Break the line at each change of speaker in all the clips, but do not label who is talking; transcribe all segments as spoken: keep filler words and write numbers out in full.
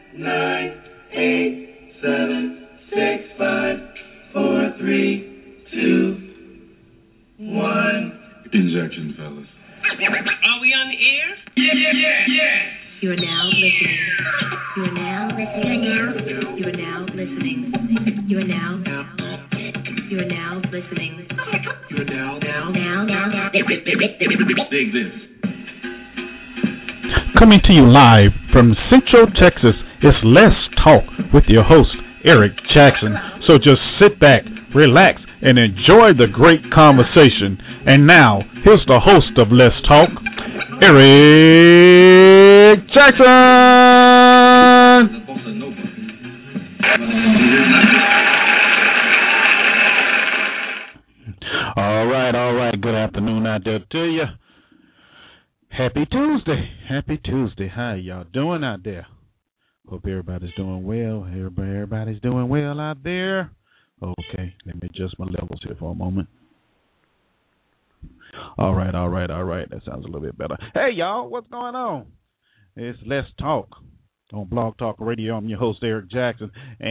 nine, eight, seven, six, five, four, three, two, one. Injection, fellas.
Are we on the air?
Yeah, yeah, yeah, yeah.
You are now listening. You are now listening. You are now listening. You are now. You are now listening.
You are now, now,
Now, now, now.
dig this.
Coming to you live from Central Texas, it's Let's Talk with your host, Eric Jackson. So just sit back, relax, and enjoy the great conversation. And now, here's the host of Let's Talk, Eric Jackson. All right, all right. Good afternoon out there to you. Happy Tuesday. Happy Tuesday. How y'all doing out there? Hope everybody's doing well. Everybody, everybody's doing well out there. Okay, let me adjust my levels here for a moment. All right, all right, all right. That sounds a little bit better. Hey, y'all, what's going on? It's Let's Talk on Blog Talk Radio. I'm your host, Eric Jackson,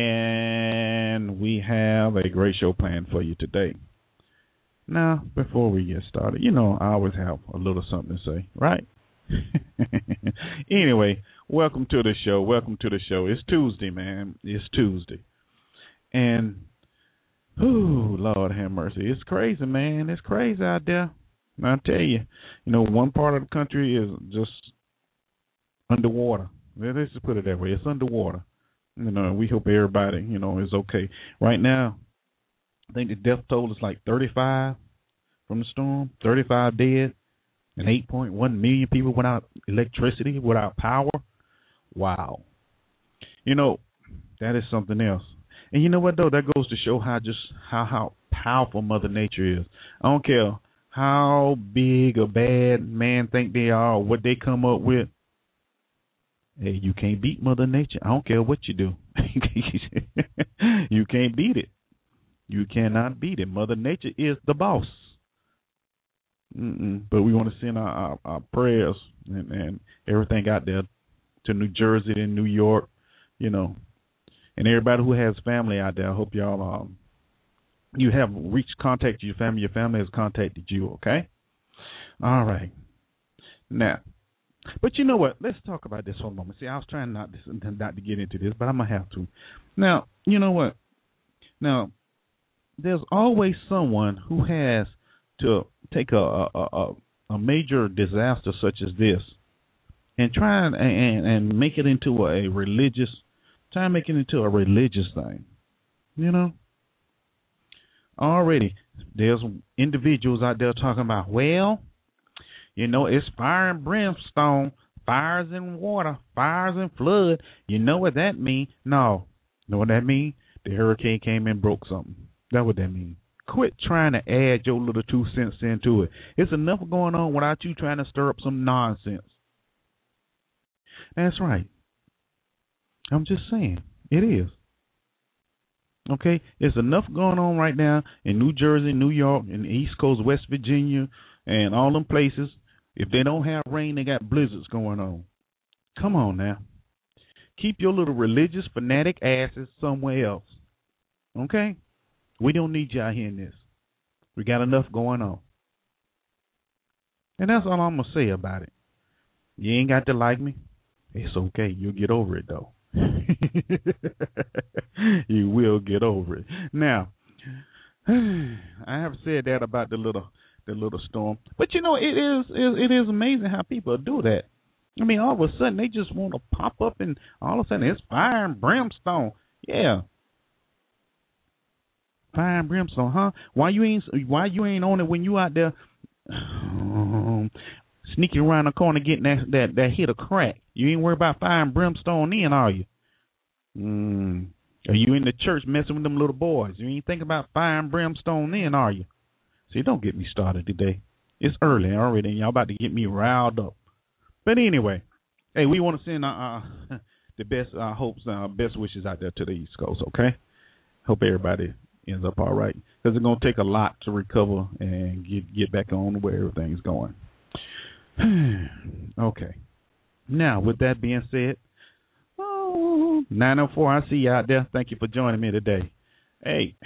and we have a great show planned for you today. Now, before we get started, you know, I always have a little something to say, right? Anyway, welcome to the show. Welcome to the show. It's Tuesday, man. It's Tuesday. And, whew, Lord have mercy. It's crazy, man. It's crazy out there. And I tell you, you know, one part of the country is just underwater. Let's just put it that way. It's underwater. You know, we hope everybody, you know, is okay. Right now, I think the death toll is like thirty-five from the storm, thirty-five dead, and eight point one million people without electricity, without power. Wow. You know, that is something else. And you know what, though? That goes to show how just how, how powerful Mother Nature is. I don't care how big or bad man think they are or what they come up with. Hey, you can't beat Mother Nature. I don't care what you do. You can't beat it. You cannot beat it. Mother Nature is the boss. Mm-mm. But we want to send our, our, our prayers and, and everything out there to New Jersey and New York, you know, and everybody who has family out there. I hope y'all um, you have reached contact to your family. Your family has contacted you, okay? All right. Now, but you know what? Let's talk about this for a moment. See, I was trying not to, not to get into this, but I'm going to have to. Now, you know what? Now, there's always someone who has to take a a, a, a major disaster such as this and try and, and, and make it into a religious, try and make it into a religious thing. You know? Already, there's individuals out there talking about, well, you know, it's fire and brimstone, fires and water, fires and flood. You know what that means? No. You know what that means? The hurricane came and broke something. That's what that means. Quit trying to add your little two cents into it. It's enough going on without you trying to stir up some nonsense. That's right. I'm just saying. It is. Okay? It's enough going on right now in New Jersey, New York, and the East Coast, West Virginia, and all them places. If they don't have rain, they got blizzards going on. Come on now. Keep your little religious fanatic asses somewhere else. Okay? We don't need you out here in this. We got enough going on. And that's all I'm going to say about it. You ain't got to like me. It's okay. You'll get over it, though. You will get over it. Now, I have said that about the little the little storm. But, you know, it is it is amazing how people do that. I mean, all of a sudden, they just want to pop up and all of a sudden it's fire and brimstone. Yeah. Fire and brimstone, huh? Why you ain't why you ain't on it when you out there um, sneaking around the corner getting that, that, that hit a crack? You ain't worried about fire and brimstone then, are you? Mm. Are you in the church messing with them little boys? You ain't thinking about fire and brimstone then, are you? See, don't get me started today. It's early already, and y'all about to get me riled up. But anyway, hey, we want to send uh, uh, the best uh, hopes, uh, best wishes out there to the East Coast, okay? Hope everybody ends up all right, because it's going to take a lot to recover and get get back on where everything's going. Okay. Now, with that being said, oh, nine oh four, I see you out there. Thank you for joining me today. Hey,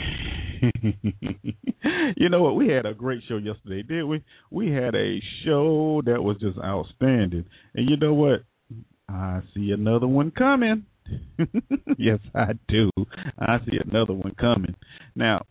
you know what? We had a great show yesterday, did we? We had a show that was just outstanding. And you know what? I see another one coming. Yes, I do. I see another one coming. Now,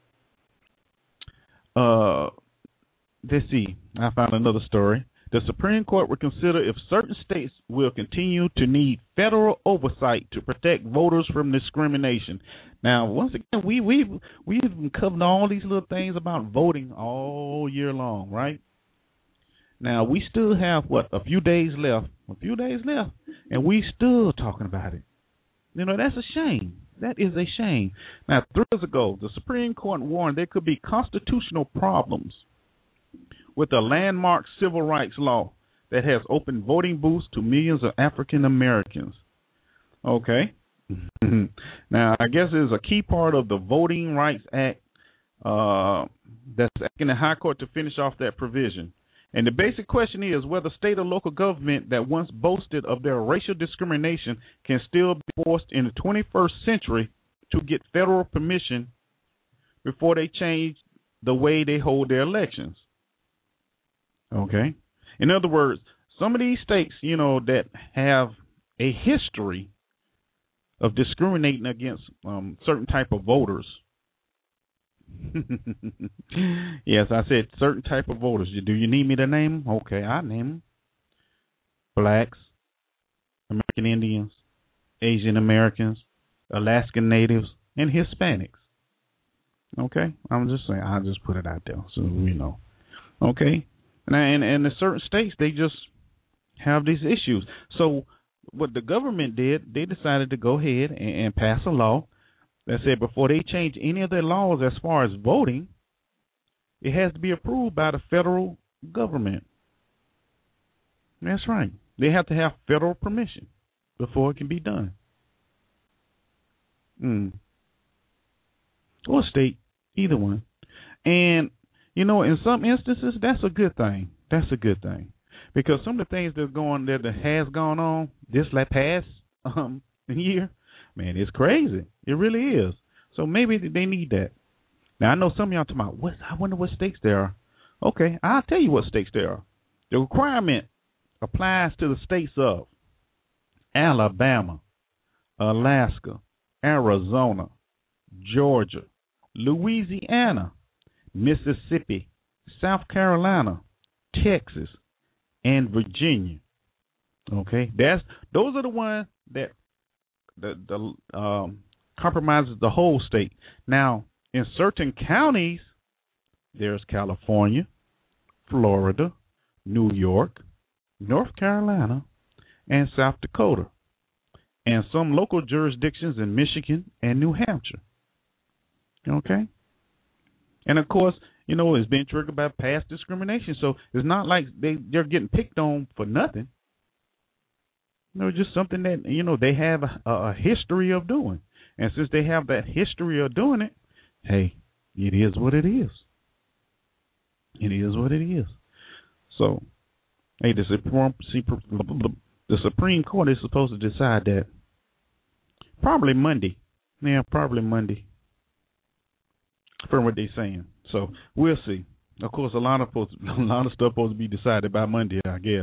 uh, let's see. I found another story. The Supreme Court will consider if certain states will continue to need federal oversight to protect voters from discrimination. Now, once again, we we we've been covering all these little things about voting all year long, right? Now we still have what a few days left, a few days left, and we still talking about it. You know, that's a shame. That is a shame. Now, three years ago, the Supreme Court warned there could be constitutional problems with a landmark civil rights law that has opened voting booths to millions of African Americans. Okay. Now, I guess it's a key part of the Voting Rights Act uh, that's asking the High Court to finish off that provision. And the basic question is whether state or local government that once boasted of their racial discrimination can still be forced in the twenty-first century to get federal permission before they change the way they hold their elections. Okay. In other words, some of these states, you know, that have a history of discriminating against um, certain type of voters. Yes, I said certain type of voters. Do you need me to name them? Okay, I name them. Blacks, American Indians, Asian Americans, Alaskan Natives, and Hispanics. Okay, I'm just saying. I'll just put it out there so we know. Okay, and and, and in certain states they just have these issues. So what the government did, they decided to go ahead and, and pass a law that said before they change any of their laws as far as voting, it has to be approved by the federal government. That's right. They have to have federal permission before it can be done. Mm. Or state, either one. And, you know, in some instances, that's a good thing. That's a good thing. Because some of the things that's going there that has gone on this like past um, year, man, it's crazy. It really is. So maybe they need that. Now, I know some of y'all talking about, what, I wonder what states there are. Okay, I'll tell you what states there are. The requirement applies to the states of Alabama, Alaska, Arizona, Georgia, Louisiana, Mississippi, South Carolina, Texas, and Virginia. Okay, that's those are the ones that the the um, compromises the whole state. Now, in certain counties, there's California, Florida, New York, North Carolina, and South Dakota, and some local jurisdictions in Michigan and New Hampshire. Okay, and of course, you know, it's been triggered by past discrimination, so it's not like they, they're getting picked on for nothing. You know, just something that, you know, they have a, a history of doing. And since they have that history of doing it, hey, it is what it is. It is what it is. So, hey, the Supreme, the Supreme Court is supposed to decide that probably Monday. Yeah, probably Monday. From what they're saying. So we'll see. Of course, a lot of folks, a lot of stuff supposed to be decided by Monday, I guess.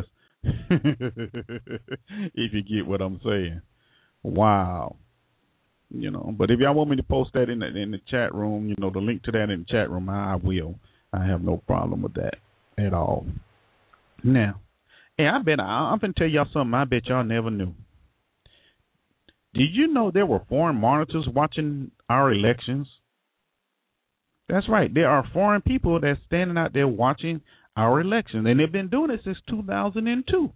If you get what I'm saying. Wow. You know, but if y'all want me to post that in the in the chat room, you know, the link to that in the chat room, I will. I have no problem with that at all. Now, hey, I bet I, I'm gonna tell y'all something I bet y'all never knew. Did you know there were foreign monitors watching our elections? That's right. There are foreign people that's standing out there watching our elections, and they've been doing it since two thousand two.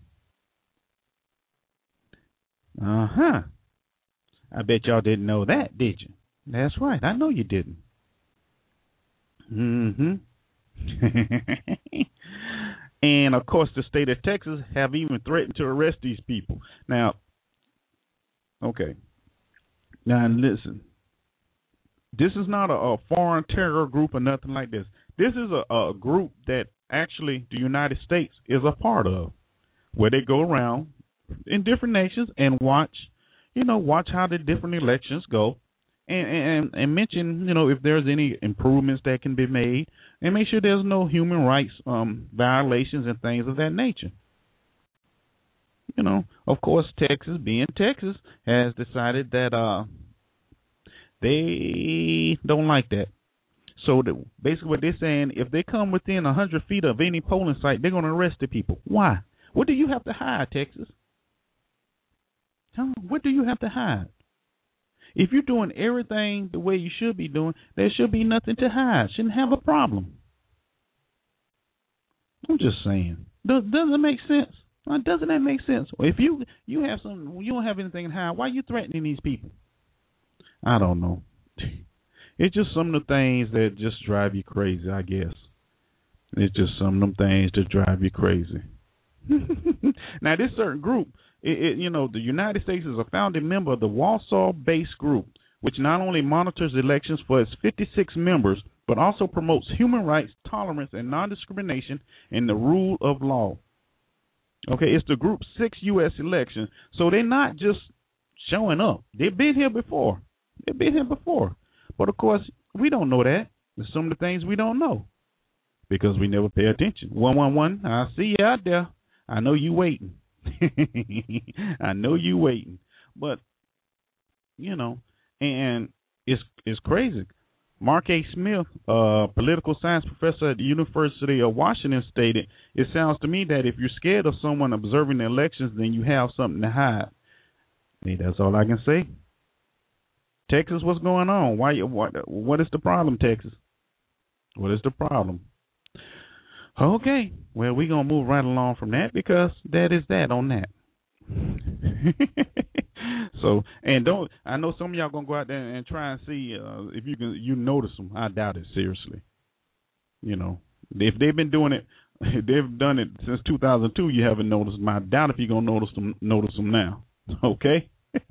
Uh-huh. I bet y'all didn't know that, did you? That's right. I know you didn't. Mm-hmm. And, of course, the state of Texas have even threatened to arrest these people. Now, okay. Now, listen. This is not a, a foreign terror group or nothing like this. This is a, a group that actually the United States is a part of, where they go around in different nations and watch, you know, watch how the different elections go, and and and mention, you know, if there's any improvements that can be made, and make sure there's no human rights um, violations and things of that nature. You know, of course, Texas, being Texas, has decided that uh, they don't like that. So the, basically what they're saying, if they come within one hundred feet of any polling site, they're going to arrest the people. Why? What do you have to hide, Texas? Huh? What do you have to hide? If you're doing everything the way you should be doing, there should be nothing to hide. Shouldn't have a problem. I'm just saying. Does, doesn't it make sense? Doesn't that make sense? If you you have some, you don't have anything to hide, why are you threatening these people? I don't know. It's just some of the things that just drive you crazy, I guess. It's just some of them things that drive you crazy. Now, this certain group, it, it, you know, the United States is a founding member of the Warsaw-based group, which not only monitors elections for its fifty-six members, but also promotes human rights, tolerance, and non-discrimination and the rule of law. Okay, it's the group's sixth U S election, so they're not just showing up. They've been here before. They've been here before. But, of course, we don't know that. There's some of the things we don't know because we never pay attention. one one one, I see you out there. I know you waiting. I know you waiting. But, you know, and it's it's crazy. Mark A. Smith, a political science professor at the University of Washington, stated, "It sounds to me that if you're scared of someone observing the elections, then you have something to hide." Hey, that's all I can say. Texas, what's going on? Why? What? What is the problem, Texas? What is the problem? Okay, well, we're going to move right along from that because that is that on that. So, and don't, I know some of y'all going to go out there and try and see uh, if you can, you notice them. I doubt it, seriously. You know, if they've been doing it, if they've done it since two thousand two, you haven't noticed them. I doubt if you're going to notice them, notice them now. Okay?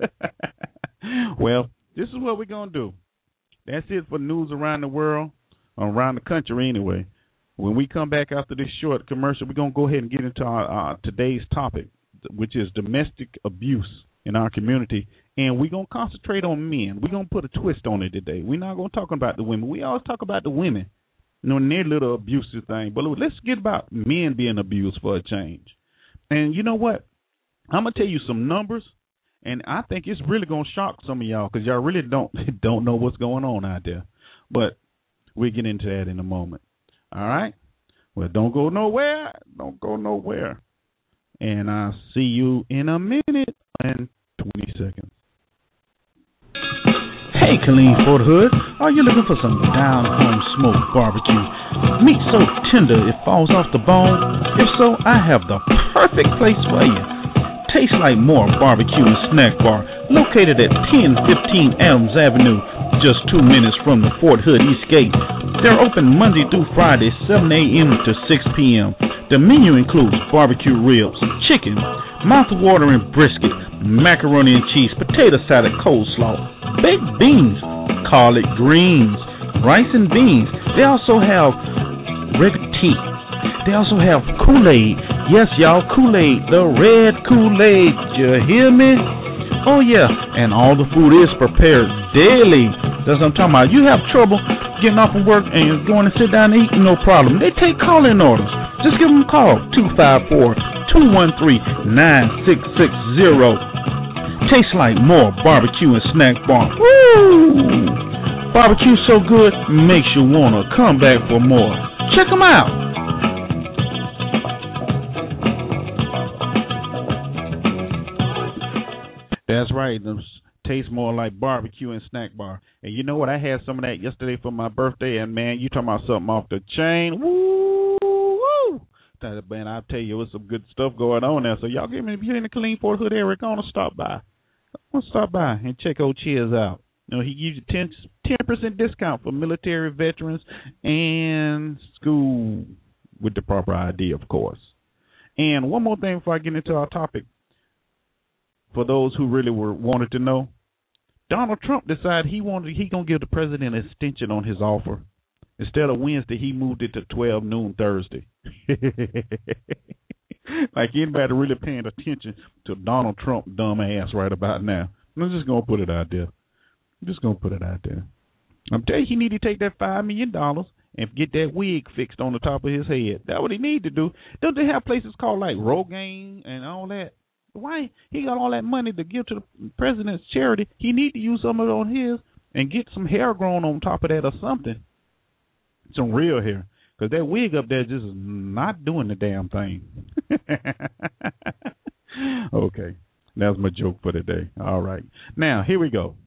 Well, this is what we're going to do. That's it for news around the world, around the country anyway. When we come back after this short commercial, we're going to go ahead and get into our uh, today's topic, which is domestic abuse in our community. And we're going to concentrate on men. We're going to put a twist on it today. We're not going to talk about the women. We always talk about the women, you know, and their little abusive thing. But let's get about men being abused for a change. And you know what? I'm going to tell you some numbers. And I think it's really going to shock some of y'all because y'all really don't don't know what's going on out there. But we'll get into that in a moment. All right? Well, don't go nowhere. Don't go nowhere. And I'll see you in a minute and twenty seconds.
Hey, Colleen Fort Hood, are you looking for some down-home smoked barbecue? Meat so tender it falls off the bone? If so, I have the perfect place for you. Tastes Like More Barbecue and Snack Bar, located at ten fifteen Adams Avenue, just two minutes from the Fort Hood East Gate. They're open Monday through Friday, seven a.m. to six p.m. The menu includes barbecue ribs, chicken, mouth-watering brisket, macaroni and cheese, potato salad, coleslaw, baked beans, collard greens, rice and beans. They also have regular tea. They also have Kool-Aid. Yes, y'all, Kool-Aid, the red Kool-Aid. You hear me? Oh, yeah, and all the food is prepared daily. That's what I'm talking about. You have trouble getting off from work and you're going to sit down and eat, no problem. They take call-in orders. Just give them a call, two five four, two one three, nine six six zero. Tastes Like More Barbecue and Snack Bar. Woo! Barbecue so good, makes you want to come back for more. Check them out.
That's right. Them taste more like barbecue and snack bar. And you know what? I had some of that yesterday for my birthday, and man, you talking about something off the chain? Woo, woo! Man, I tell you, there's some good stuff going on there. So y'all, give me if you're in the Clean Fort Hood area, gonna stop by. Gonna stop by and check old Cheers out. You know, he gives you ten percent discount for military veterans and school with the proper I D, of course. And one more thing before I get into our topic. For those who really were wanted to know, Donald Trump decided he wanted he gonna give the president an extension on his offer. Instead of Wednesday, he moved it to twelve noon Thursday. Like anybody really paying attention to Donald Trump dumb ass right about now. I'm just gonna put it out there. I'm just gonna put it out there. I'm telling you, he need to take that five million dollars and get that wig fixed on the top of his head. That's what he need to do. Don't they have places called like Rogaine and all that? Why he got all that money to give to the president's charity? He need to use some of it on his and get some hair grown on top of that or something. Some real hair, because that wig up there just is not doing the damn thing. Okay, that's my joke for today. All right, now here we go.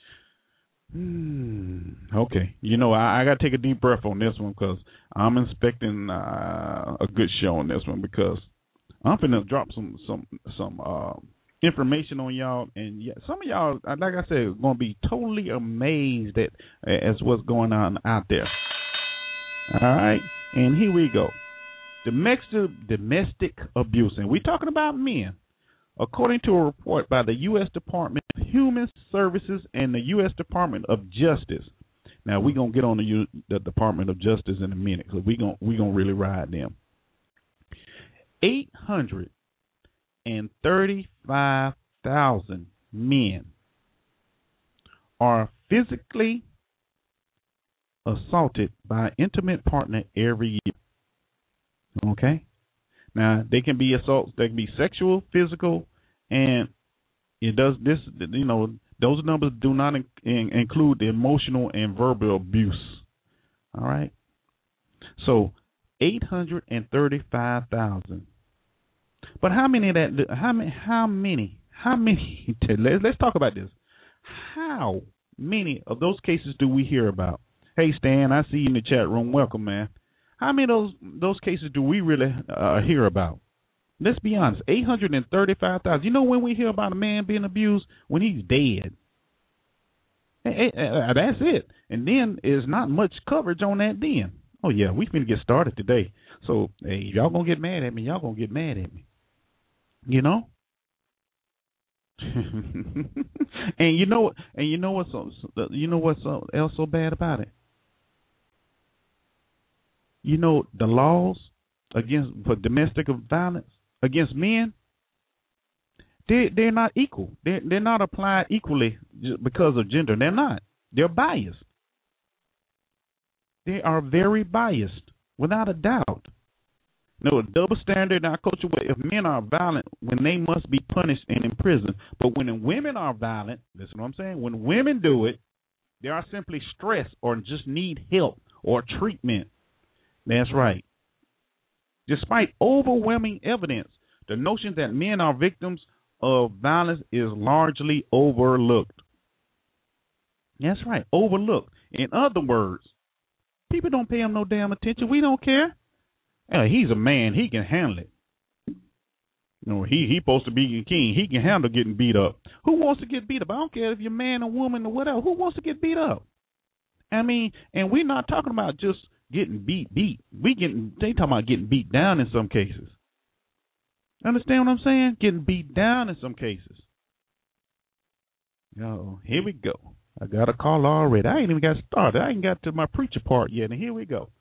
Hmm. Okay, you know I, I got to take a deep breath on this one because I'm expecting uh, a good show on this one because I'm finna drop some some some uh, information on y'all, and yeah, some of y'all, like I said, are gonna be totally amazed at as what's going on out there. All right, and here we go. Domestic domestic abuse, and we're talking about men. According to a report by the U S Department of Human Services and the U S Department of Justice. Now we're gonna get on the, U- the Department of Justice in a minute because we're gonna we gonna really ride them. Eight hundred and thirty-five thousand men are physically assaulted by an intimate partner every year. Okay? Now, they can be assaults, they can be sexual, physical, and it does this, you know, those numbers do not in, in, include the emotional and verbal abuse. All right? So, eight hundred thirty-five thousand. But how many of that, how many, how many, how many, let's, let's talk about this. How many of those cases do we hear about? Hey, Stan, I see you in the chat room. Welcome, man. How many of those those cases do we really uh, hear about? Let's be honest, eight hundred thirty-five thousand. You know when we hear about a man being abused? When he's dead. Hey, hey, uh, that's it. And then there's not much coverage on that then. Oh, yeah, we finna get started today. So, hey, if y'all going to get mad at me, y'all going to get mad at me. You know? and you know and you know what's so, you know what's so, else so bad about it? You know, the laws against for domestic violence against men, they they're not equal. They're they're not applied equally because of gender. They're not. They're biased. They are very biased, without a doubt. No, a double standard in our culture where if men are violent, when they must be punished and imprisoned, but when women are violent, that's what I'm saying. When women do it, they are simply stressed or just need help or treatment. That's right. Despite overwhelming evidence, the notion that men are victims of violence is largely overlooked. That's right, overlooked. In other words, people don't pay him no damn attention. We don't care. Uh, he's a man. He can handle it. You know, he he's supposed to be a king. He can handle getting beat up. Who wants to get beat up? I don't care if you're a man or woman or whatever. Who wants to get beat up? I mean, and we're not talking about just getting beat, beat. We getting they talking about getting beat down in some cases. Understand what I'm saying? Getting beat down in some cases. Oh, here we go. I got a call already. I ain't even got started. I ain't got to my preacher part yet, and here we go.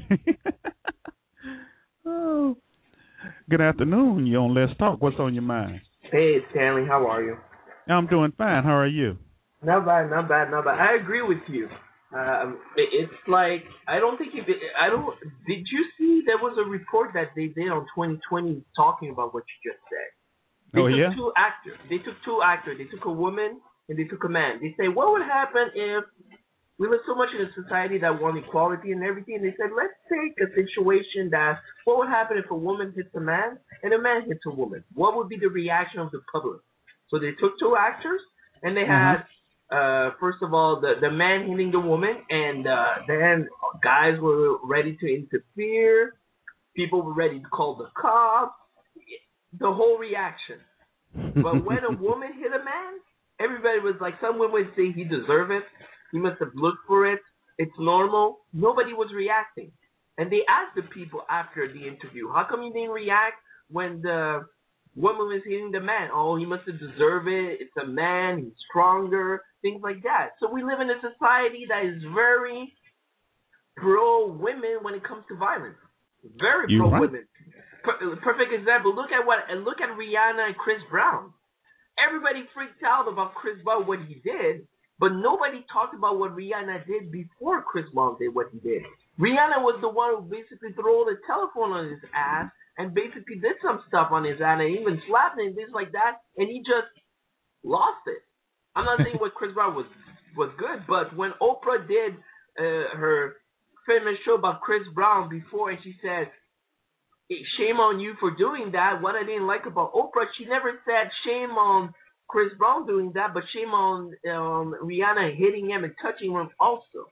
Oh, good afternoon. You on Let's Talk. What's on your mind?
Hey, Stanley. How are you?
I'm doing fine. How are you?
Not bad, not bad, not bad. I agree with you. Um, it's like I don't think you did. I don't. Did you see there was a report that they did on twenty twenty talking about what you just said? They
oh
took
yeah.
Two actors. They took two actors. They took a woman and they took a man. They say what would happen if we live so much in a society that want equality and everything. They said let's take a situation that what would happen if a woman hits a man and a man hits a woman? What would be the reaction of the public? So they took two actors and they had. Mm-hmm. Uh, first of all, the, the man hitting the woman, and uh, then guys were ready to interfere. People were ready to call the cops. The whole reaction. But when a woman hit a man, everybody was like, some women would say he deserved it. He must have looked for it. It's normal. Nobody was reacting. And they asked the people after the interview, how come you didn't react when the woman was hitting the man? Oh, he must have deserved it. It's a man. He's stronger. Things like that. So we live in a society that is very pro-women when it comes to violence. Very pro-women. Per- perfect example. Look at what. Look at Rihanna and Chris Brown. everybody freaked out about Chris Brown, what he did, but nobody talked about what Rihanna did before Chris Brown did what he did. Rihanna was the one who basically threw the telephone on his ass and basically did some stuff on his ass and even slapped him and things like that, and he just lost it. I'm not saying what Chris Brown was was good, but when Oprah did uh, her famous show about Chris Brown before, and she said, shame on you for doing that, what I didn't like about Oprah, she never said shame on Chris Brown doing that, but shame on um, Rihanna hitting him and touching him also.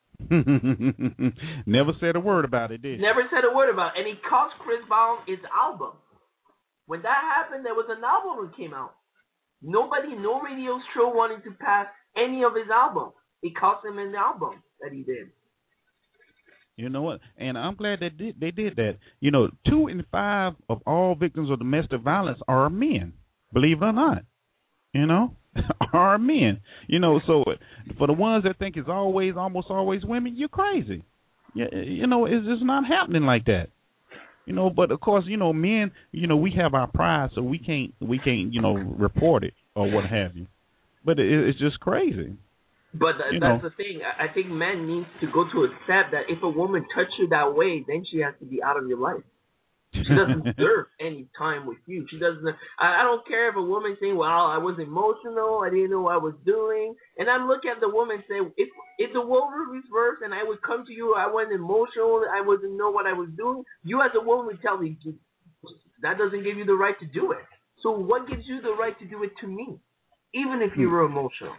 Never said a word about it, did she?
Never said a word about it, and it cost Chris Brown his album. When that happened, there was an album that came out. Nobody, no radio show wanted to pass any of his albums. It cost him an album that he did.
You know what? And I'm glad they did, they did that. You know, two in five of all victims of domestic violence are men, believe it or not. You know, are men. You know, so for the ones that think it's always, almost always women, you're crazy. You, you know, it's just not happening like that. You know, but of course, you know, men, you know, we have our pride, so we can't, we can't, you know, report it or what have you. But it, it's just crazy.
But th- that's know. the thing. I think men need to go to accept that if a woman touches you that way, then she has to be out of your life. She doesn't deserve any time with you. She doesn't. I, I don't care if a woman saying, "Well, I was emotional. I didn't know what I was doing." And I look at the woman and say, "If if the role were reversed and I would come to you, I wasn't emotional. I wasn't know what I was doing. You as a woman would tell me that doesn't give you the right to do it. So what gives you the right to do it to me, even if you were emotional?"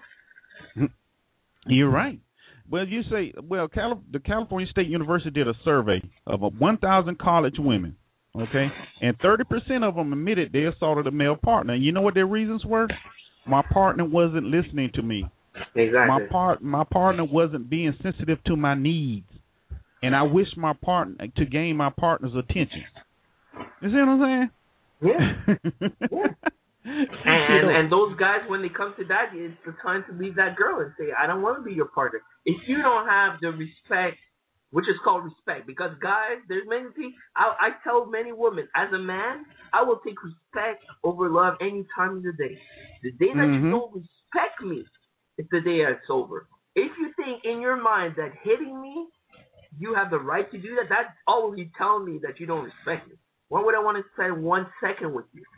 You're right. Well, you say, well, Cali- the California State University did a survey of one thousand college women, okay, and thirty percent of them admitted they assaulted a male partner. And you know what their reasons were? My partner wasn't listening to me.
Exactly.
My part, my partner wasn't being sensitive to my needs, and I wish my partner to gain my partner's attention. You see what I'm saying?
Yeah. yeah. And and those guys, when they come to that, it's the time to leave that girl and say, I don't want to be your partner. If you don't have the respect, which is called respect, because guys, there's many people, I, I tell many women, as a man, I will take respect over love any time of the day. The day that mm-hmm. you don't respect me, it's the day it's over. If you think in your mind that hitting me, you have the right to do that, that's already telling me that you don't respect me. Why would I want to spend one second with you?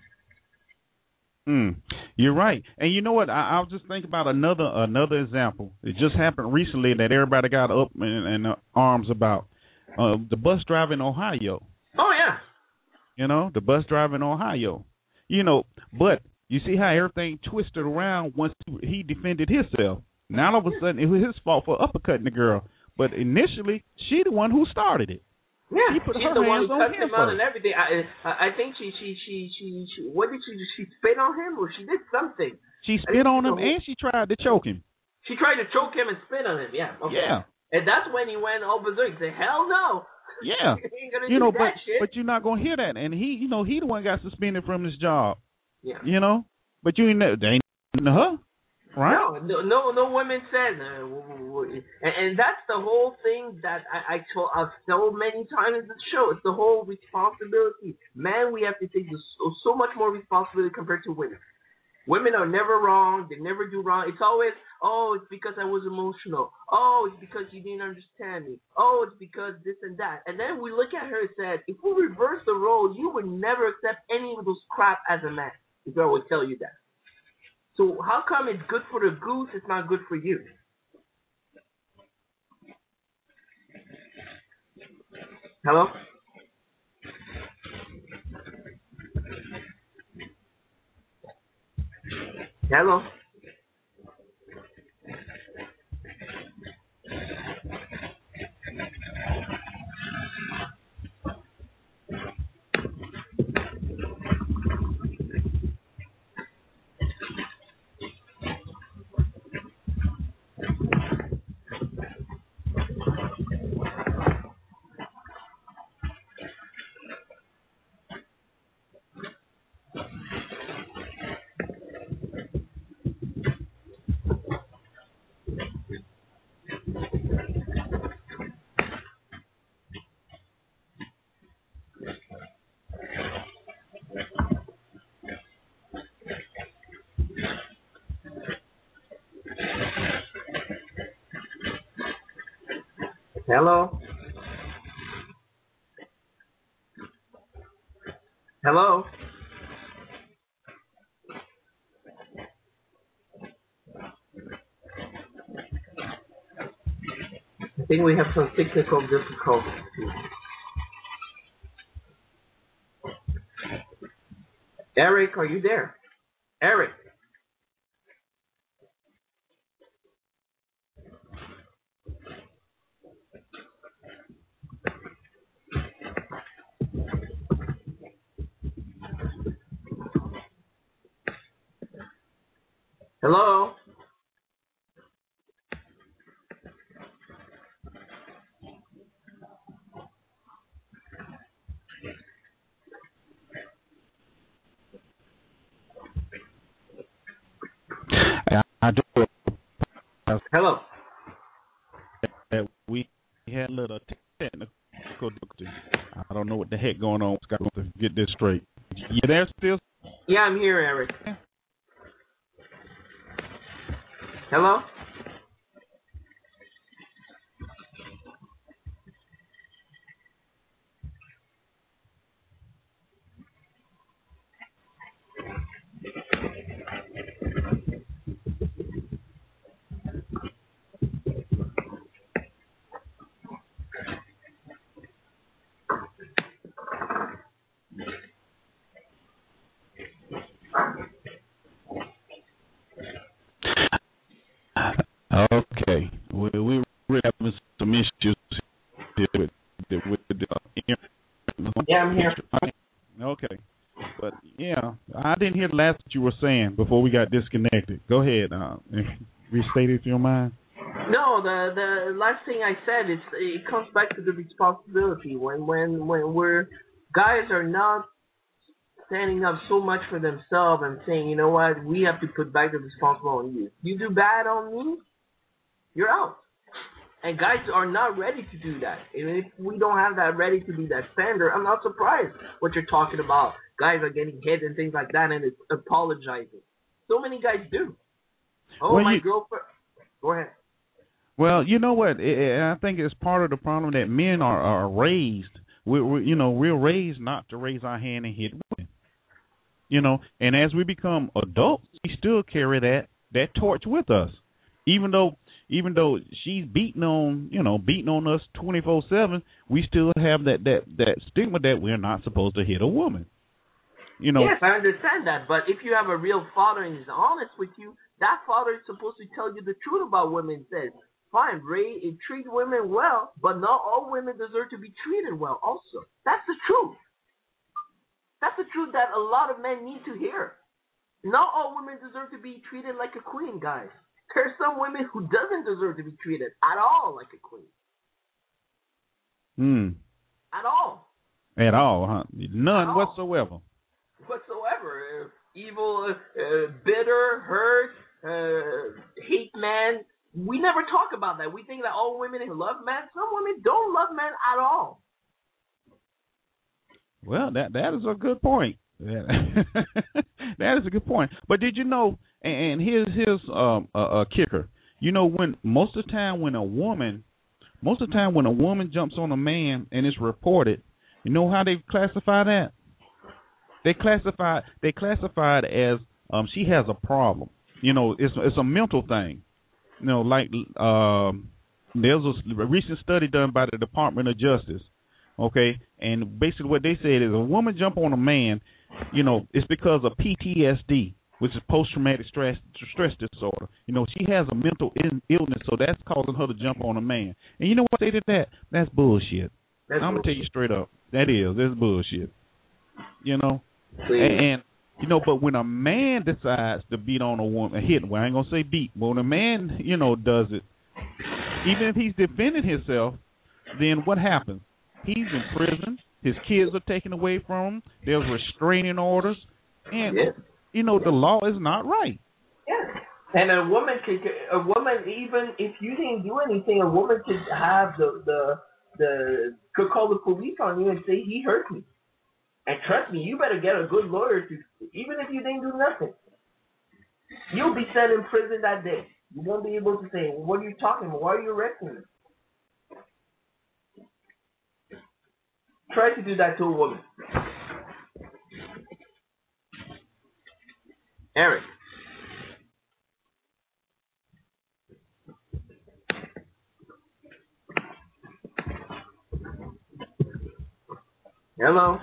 Mm, you're right, and you know what? I, I'll just think about another another example. It just happened recently that everybody got up in, in uh, arms about uh, the bus driver in Ohio.
Oh yeah,
you know the bus driver in Ohio. You know, but you see how everything twisted around once he defended himself. Now all of a sudden it was his fault for uppercutting the girl, but initially she the one who started it.
Yeah,
he put
she's
her
the one who
on
touched him out
first.
and everything. I, I think she, she, she, she, she, what did she do? She spit on him, or she did something.
She spit on him, and she tried to choke him.
She tried to choke him and spit on him. Yeah. Okay.
Yeah.
And that's when he went all berserk. He said, "Hell no."
Yeah.
You ain't gonna
you
do
know,
that
but
shit.
but you're not gonna hear that, and he, you know, he the one got suspended from his job.
Yeah.
You know, but you ain't know, they ain't to her. Right?
No, no, no, no women said, uh, and, and that's the whole thing that I, I told I've told many times in the show. It's the whole responsibility. Man, we have to take this, so, so much more responsibility compared to women. Women are never wrong. They never do wrong. It's always, oh, it's because I was emotional. Oh, it's because you didn't understand me. Oh, it's because this and that. And then we look at her and said, if we reverse the role, you would never accept any of those crap as a man. The girl would tell you that. So how come it's good for the goose, it's not good for you? Hello? Hello? Hello? Hello? I think we have some technical difficulties. Eric, are you there? Eric. Hello?
I, I do.
Hello?
That we had a little technical difficulty. I don't know what the heck going on. Got to get this straight. You there still?
Yeah, I'm here, Eric. Hello?
Okay. We we we're having some issues here with the, with the uh,
Yeah, I'm here.
Okay. But yeah, I didn't hear the last what you were saying before we got disconnected. Go ahead. Uh, restate it if you don't mind.
No, the the last thing I said is it comes back to the responsibility. When when when we're guys are not standing up so much for themselves and saying, you know what, we have to put back the responsibility on you. You do bad on me, you're out. And guys are not ready to do that. And if we don't have that ready to be that standard, I'm not surprised what you're talking about. Guys are getting hit and things like that and it's apologizing. So many guys do. Oh,
well,
my
you,
girlfriend. Go ahead.
Well, you know what? It, I think it's part of the problem that men are, are raised. We, we, you know, we're raised not to raise our hand and hit women. You know, and as we become adults, we still carry that that torch with us, even though even though she's beating on, you know, beating on us twenty-four seven. We still have that that that stigma that we're not supposed to hit a woman. You know.
Yes, I understand that, but if you have a real father and he's honest with you, that father is supposed to tell you the truth about women. Says, fine, Ray, it treat women well, but not all women deserve to be treated well. Also, that's the truth. That's the truth that a lot of men need to hear. Not all women deserve to be treated like a queen, guys. There's some women who doesn't deserve to be treated at all like a queen.
Hmm.
At all.
At all, huh? None
At all.
whatsoever.
Whatsoever. Uh, evil, uh, bitter, hurt, uh, hate man. We never talk about that. We think that all women love men. Some women don't love men at all.
Well, that that is a good point. That is a good point. But did you know? And here's here's um, a, a kicker. You know, when most of the time when a woman, most of the time when a woman jumps on a man and it's reported, you know how they classify that? They classify they classify it as um, she has a problem. You know, it's it's a mental thing. You know, like um, there was a recent study done by the Department of Justice. Okay, and basically what they said is a woman jump on a man, you know, it's because of P T S D, which is post-traumatic stress stress disorder. You know, she has a mental in, illness, so that's causing her to jump on a man. And you know what they did that? That's bullshit. That's I'm going to tell you straight up. That is. That's bullshit. You know? And, and, you know, but when a man decides to beat on a woman, hit, well, I ain't going to say beat, but when a man, you know, does it, even if he's defending himself, then what happens? He's in prison. His kids are taken away from him. There's restraining orders. And, yes. you know, the law is not right.
Yes. And a woman could, a woman, even if you didn't do anything, a woman could have the, the, the, could call the police on you and say, he hurt me. And trust me, you better get a good lawyer to, even if you didn't do nothing. You'll be sent in prison that day. You won't be able to say, well, what are you talking about? Why are you arresting me? Try to do that to a woman. Eric. Hello.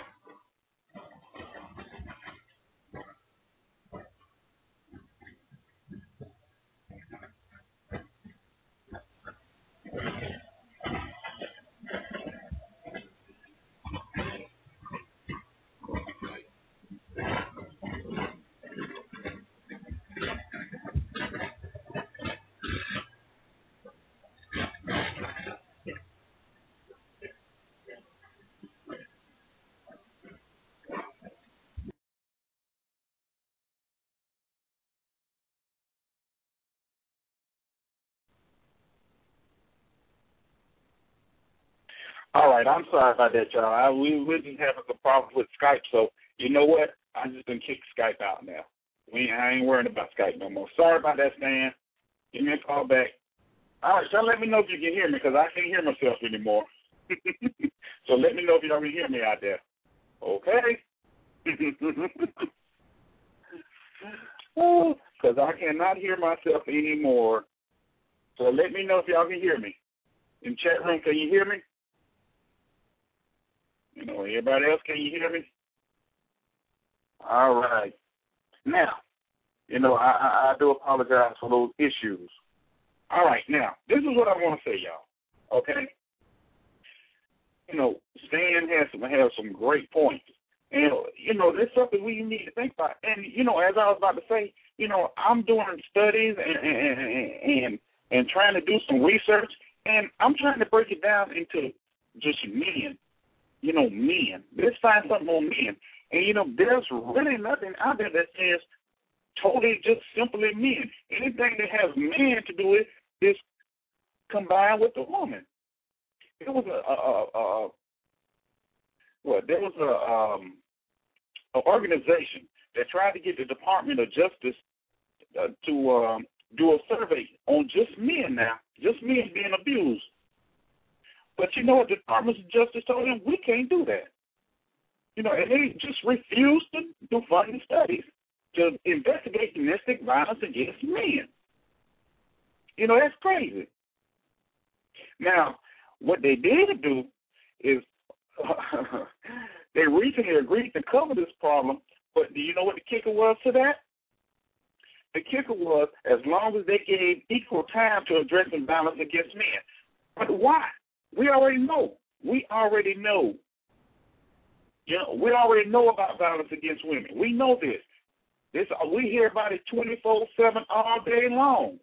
All right, I'm sorry about that, y'all. I, we we been having some problems with Skype, so you know what? I just been kicked Skype out now. We I ain't worrying about Skype no more. Sorry about that, Stan. Give me a call back. All right, y'all let me know if you can hear me because I can't hear myself anymore. So let me know if y'all can hear me out there. Okay? Because I cannot hear myself anymore. So let me know if y'all can hear me. In chat room, can you hear me? You know, everybody else, can you hear me? All right. Now, you know, I, I, I do apologize for those issues. All right, now, this is what I want to say, y'all, okay? You know, Stan has some, has some great points. And, you know, there's something we need to think about. And, you know, as I was about to say, you know, I'm doing studies and and, and, and trying to do some research, and I'm trying to break it down into just men. You know, men. Let's find something on men. And, you know, there's really nothing out there that says totally just simply men. Anything that has men to do with is combined with the woman. There was a, a, a, a what? There was a um, an organization that tried to get the Department of Justice uh, to um, do a survey on just men now, just men being abused. But you know what the Department of Justice told them? We can't do that. You know, and they just refused to do funding studies to investigate domestic violence against men. You know, that's crazy. Now, what they did do is they recently agreed to cover this problem, but do you know what the kicker was to that? The kicker was as long as they gave equal time to addressing violence against men. But why? We already know. We already know. You know, we already know about violence against women. We know this. This we hear about it twenty-four seven all day long.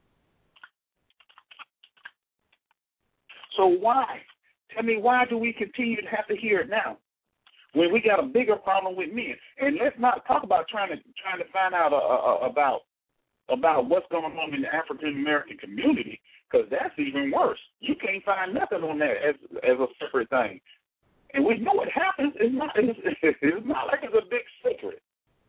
So why? Tell me, why do we continue to have to hear it now when we got a bigger problem with men? And let's not talk about trying to trying to find out uh, uh, about about what's going on in the African American community, because that's even worse. You can't find nothing on that as as a separate thing. And we know what happens. It's not it's, it's not like it's a big secret.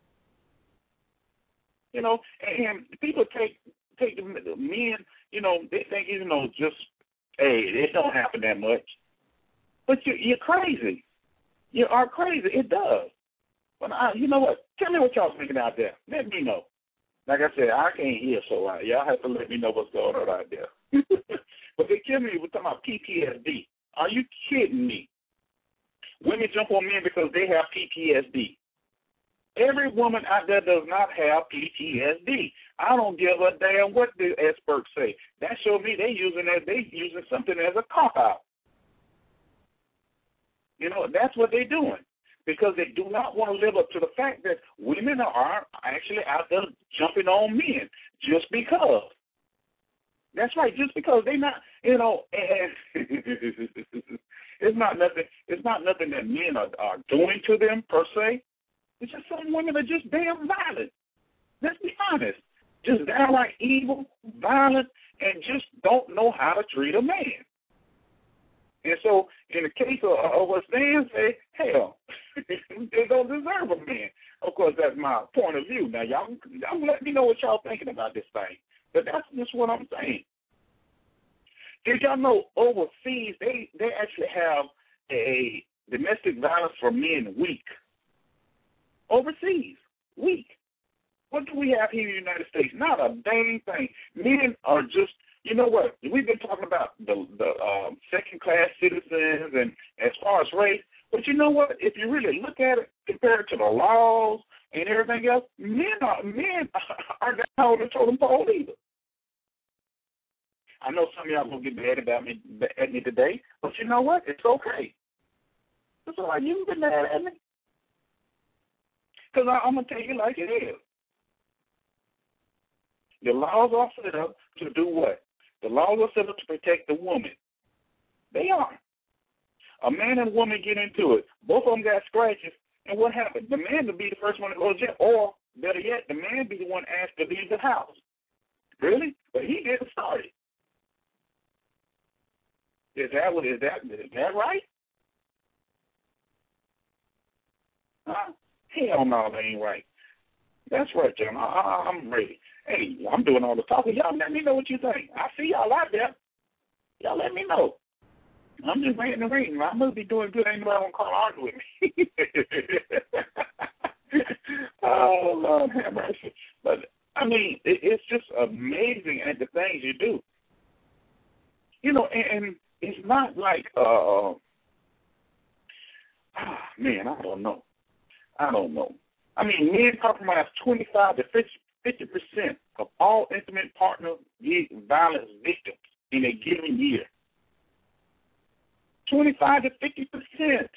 You know, and people take take the men. You know, they think you know just hey, it don't happen that much. But you, you're crazy. You are crazy. It does. But I, you know what? Tell me what y'all thinking out there. Let me know. Like I said, I can't hear, so uh, y'all have to let me know what's going on out there. But they kill me. We're talking about P T S D. Are you kidding me? Women jump on men because they have P T S D. Every woman out there does not have P T S D. I don't give a damn what the experts say. That shows me they using that they using something as a cop out. You know, that's what they're doing, because they do not want to live up to the fact that women are actually out there jumping on men just because. That's right, just because they not, you know, and it's not nothing. It's not nothing that men are, are doing to them per se. It's just some women are just damn violent. Let's be honest, just downright evil, violent, and just don't know how to treat a man. And so, in the case of, of what Stan say, hell, they don't deserve a man. Of course, that's my point of view. Now, y'all, y'all let me know what y'all thinking about this thing. But that's just what I'm saying. Did y'all know overseas they, they actually have a
domestic violence for men weak. Overseas, weak. What do we have here in the United States? Not a dang thing. Men are just, you know what? We've been talking about the the um, second-class citizens and as far as race, but you know what? If you really look at it, compared to the laws and everything else, men are men are not on the totem pole either. I know some of y'all gonna get mad about me at me today, but you know what? It's okay. It's all right. You can get mad at me because I'm gonna tell you like it is. The laws are set up to do what? The laws are set up to protect the woman. They are. A man and a woman get into it. Both of them got scratches. And what happened? The man will be the first one to go to jail. Or, better yet, the man be the one asked to leave the house. Really? But he didn't start it. Is that what is that is that right? Huh? Hell no, that ain't right. That's right, John. I, I, I'm ready. Hey, I'm doing all the talking. Y'all let me know what you think. I see y'all out there. Y'all let me know. I'm just waiting and waiting. I must be doing good. Ain't nobody gonna call argue with me. Oh, Lord have mercy. But, I mean, it, it's just amazing at the things you do. You know, and, and it's not like, uh, ah, man, I don't know. I don't know. I mean, men compromise twenty-five to fifty percent of all intimate partner violence victims in a given year. twenty-five to fifty percent.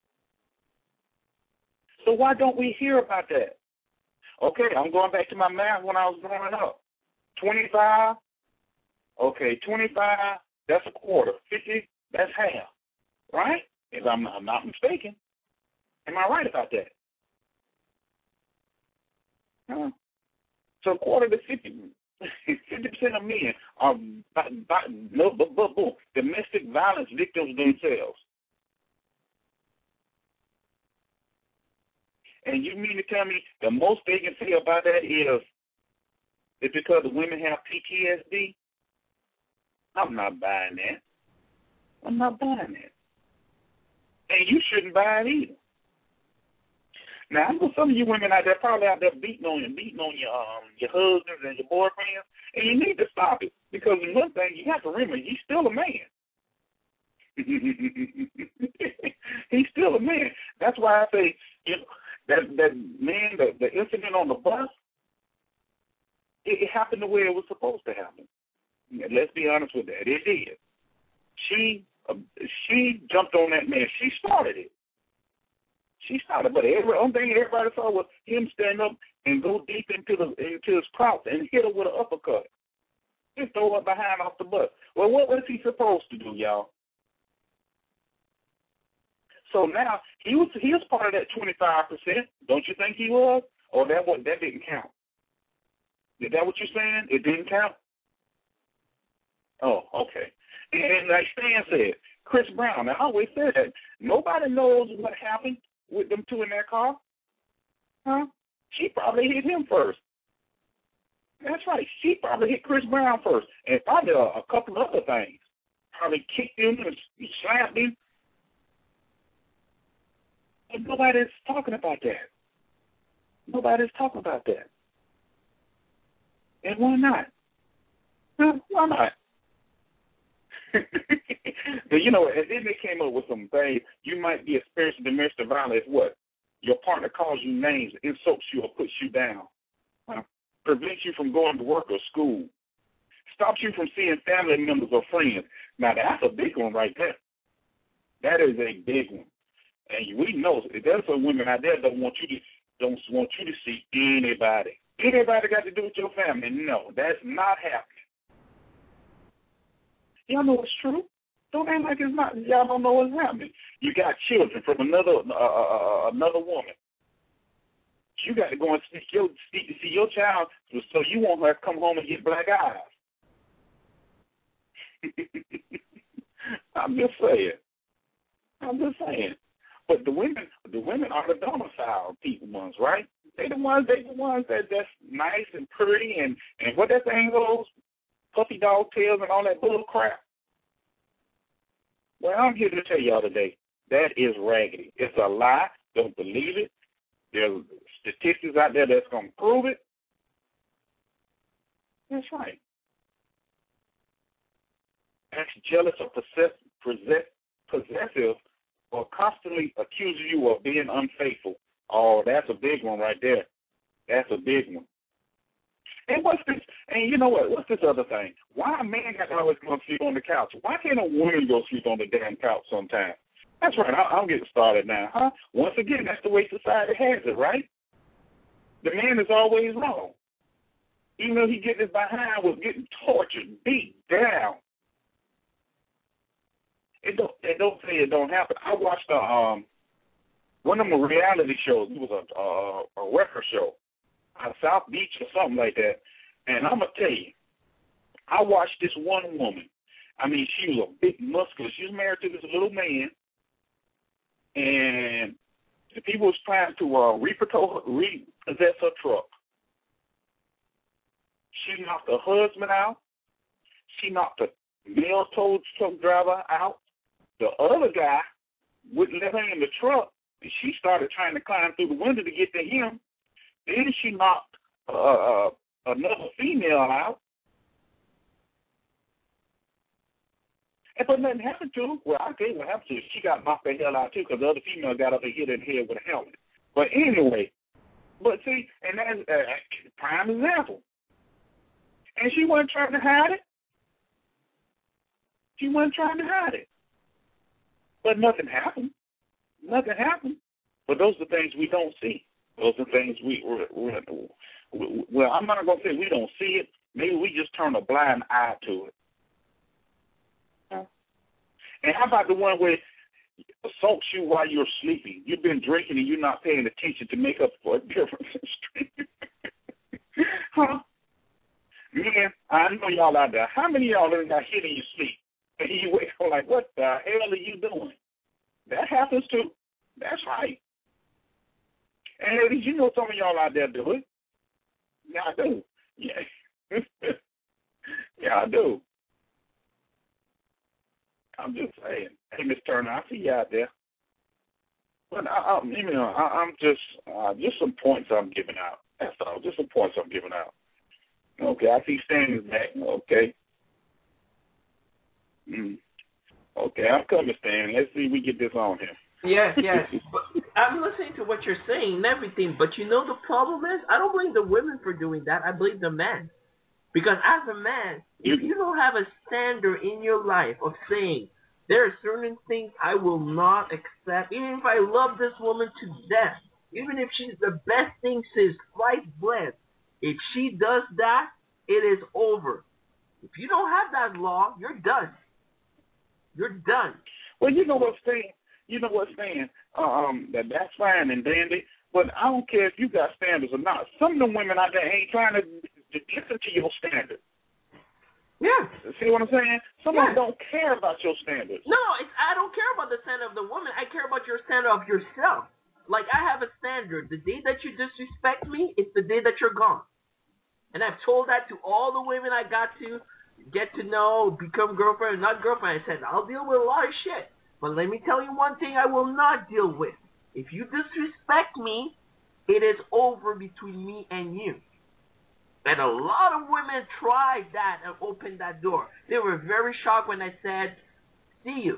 So why don't we hear about that? Okay, I'm going back to my math when I was growing up. twenty-five, okay, twenty-five, that's a quarter. fifty, that's half, right? If I'm, I'm not mistaken. Am I right about that? Huh? So a quarter to fifty, fifty percent of men are by, by, no, but, but, but, domestic violence victims themselves. And you mean to tell me the most they can say about that is it's because the women have P T S D? I'm not buying that. I'm not buying that. And you shouldn't buy it either. Now, I know some of you women out there probably out there beating on you, beating on your um your husbands and your boyfriends, and you need to stop it because one thing you have to remember, he's still a man. He's still a man. That's why I say, you know, that that man, the, the incident on the bus, it, it happened the way it was supposed to happen. Let's be honest with that. It did. She uh, she jumped on that man. She started it. She started, but every only thing everybody saw was him stand up and go deep into the into his crouch and hit her with an uppercut. Just throw her behind off the bus. Well, what was he supposed to do, y'all? So now he was he was part of that twenty-five percent. Don't you think he was? Or that what that didn't count? Is that what you're saying? It didn't count? Oh, okay. And like Stan said, Chris Brown, I always said that nobody knows what happened with them two in that car. Huh? She probably hit him first. That's right. She probably hit Chris Brown first. And probably a, a couple of other things. Probably kicked him and slapped him. But nobody's talking about that. Nobody's talking about that. And why not? Huh? Why not? But, you know, and then they came up with some things. You might be experiencing domestic violence. What? Your partner calls you names, insults you, or puts you down. Huh? Prevents you from going to work or school. Stops you from seeing family members or friends. Now, that's a big one right there. That is a big one. And we know there's some women out there that don't want you to don't want you to see anybody. Anybody got to do with your family? No, that's not happening. Y'all know it's true. Don't act like it's not. Y'all don't know what's happening. You got children from another uh, uh, another woman. You got to go and speak your, speak to see your child so you won't have to come home and get black eyes. I'm just saying. I'm just saying. But the women, the women are the domicile people ones, right? They the ones, they the ones that that's nice and pretty and and what that thing goes, puppy dog tails and all that bull crap. Well, I'm here to tell y'all today, That is raggedy. It's a lie. Don't believe it. There's statistics out there that's going to prove it. That's right. That's jealous or possess, possess, possessive or constantly accusing you of being unfaithful. Oh, that's a big one right there. That's a big one. And what's this? And you know what? What's this other thing? Why a man got to always go sleep on the couch? Why can't a woman go sleep on the damn couch sometime? That's right. I'll, I'll get started now, huh? Once again, that's the way society has it, right? The man is always wrong. Even though he get his behind was getting tortured, beat down. It don't. It don't say it don't happen. I watched a, um one of them reality shows. It was a a, a record show, on South Beach or something like that. And I'm gonna tell you, I watched this one woman. I mean, she was a big muscular. She was married to this little man, and the people was trying to uh, repossess, repossess her truck. She knocked her husband out. She knocked the male tow truck driver out. The other guy wouldn't let her in the truck, and she started trying to climb through the window to get to him. Then she knocked uh, uh, another female out. And but nothing happened to her. Well, I'll tell you what happened to her. She got knocked the hell out, too, because the other female got up and hit her in the head with a helmet. But anyway, but see, and that's a uh, prime example. And she wasn't trying to hide it. She wasn't trying to hide it. But nothing happened. Nothing happened. But those are things we don't see. Those are things we, we're, we're, well, I'm not going to say we don't see it. Maybe we just turn a blind eye to it. And how about the one where assaults you while you're sleeping? You've been drinking and you're not paying attention to make up for a difference in sleep. Huh? Man, I know y'all out there. How many of y'all done got hit in your sleep? And you wake up like, what the hell are you doing? That happens too. That's right. And ladies, you know some of y'all out there do it. Yeah, I do. Yeah. Yeah, I do. I'm just saying. Hey, Miss Turner, I see you out there. But I, I, you know, I, I'm just, uh, just some points I'm giving out. That's all. Just some points I'm giving out. Okay, I see Stan is back. Okay. Mm. Okay, I'm coming, Stan. Let's see if we get this on here.
Yes, yes. But I'm listening to what you're saying and everything, but you know the problem is, I don't blame the women for doing that. I blame the men. Because as a man, if you don't have a standard in your life of saying, there are certain things I will not accept, even if I love this woman to death, even if she's the best thing since sliced bread, if she does that, it is over. If you don't have that law, you're done. You're done.
Well, you know what's saying. You know what's saying. Um, that that's fine and dandy, but I don't care if you got standards or not. Some of the women out there ain't trying to, to listen to your standards.
Yeah.
See what I'm saying? Some
yeah.
of them don't care about your standards.
No, it's, I don't care about the standard of the woman. I care about your standard of yourself. Like, I have a standard. The day that you disrespect me, it's the day that you're gone. And I've told that to all the women I got to get to know, become girlfriend, not girlfriend. I said, I'll deal with a lot of shit. But let me tell you one thing I will not deal with. If you disrespect me, it is over between me and you. And a lot of women tried that and opened that door. They were very shocked when I said, see you.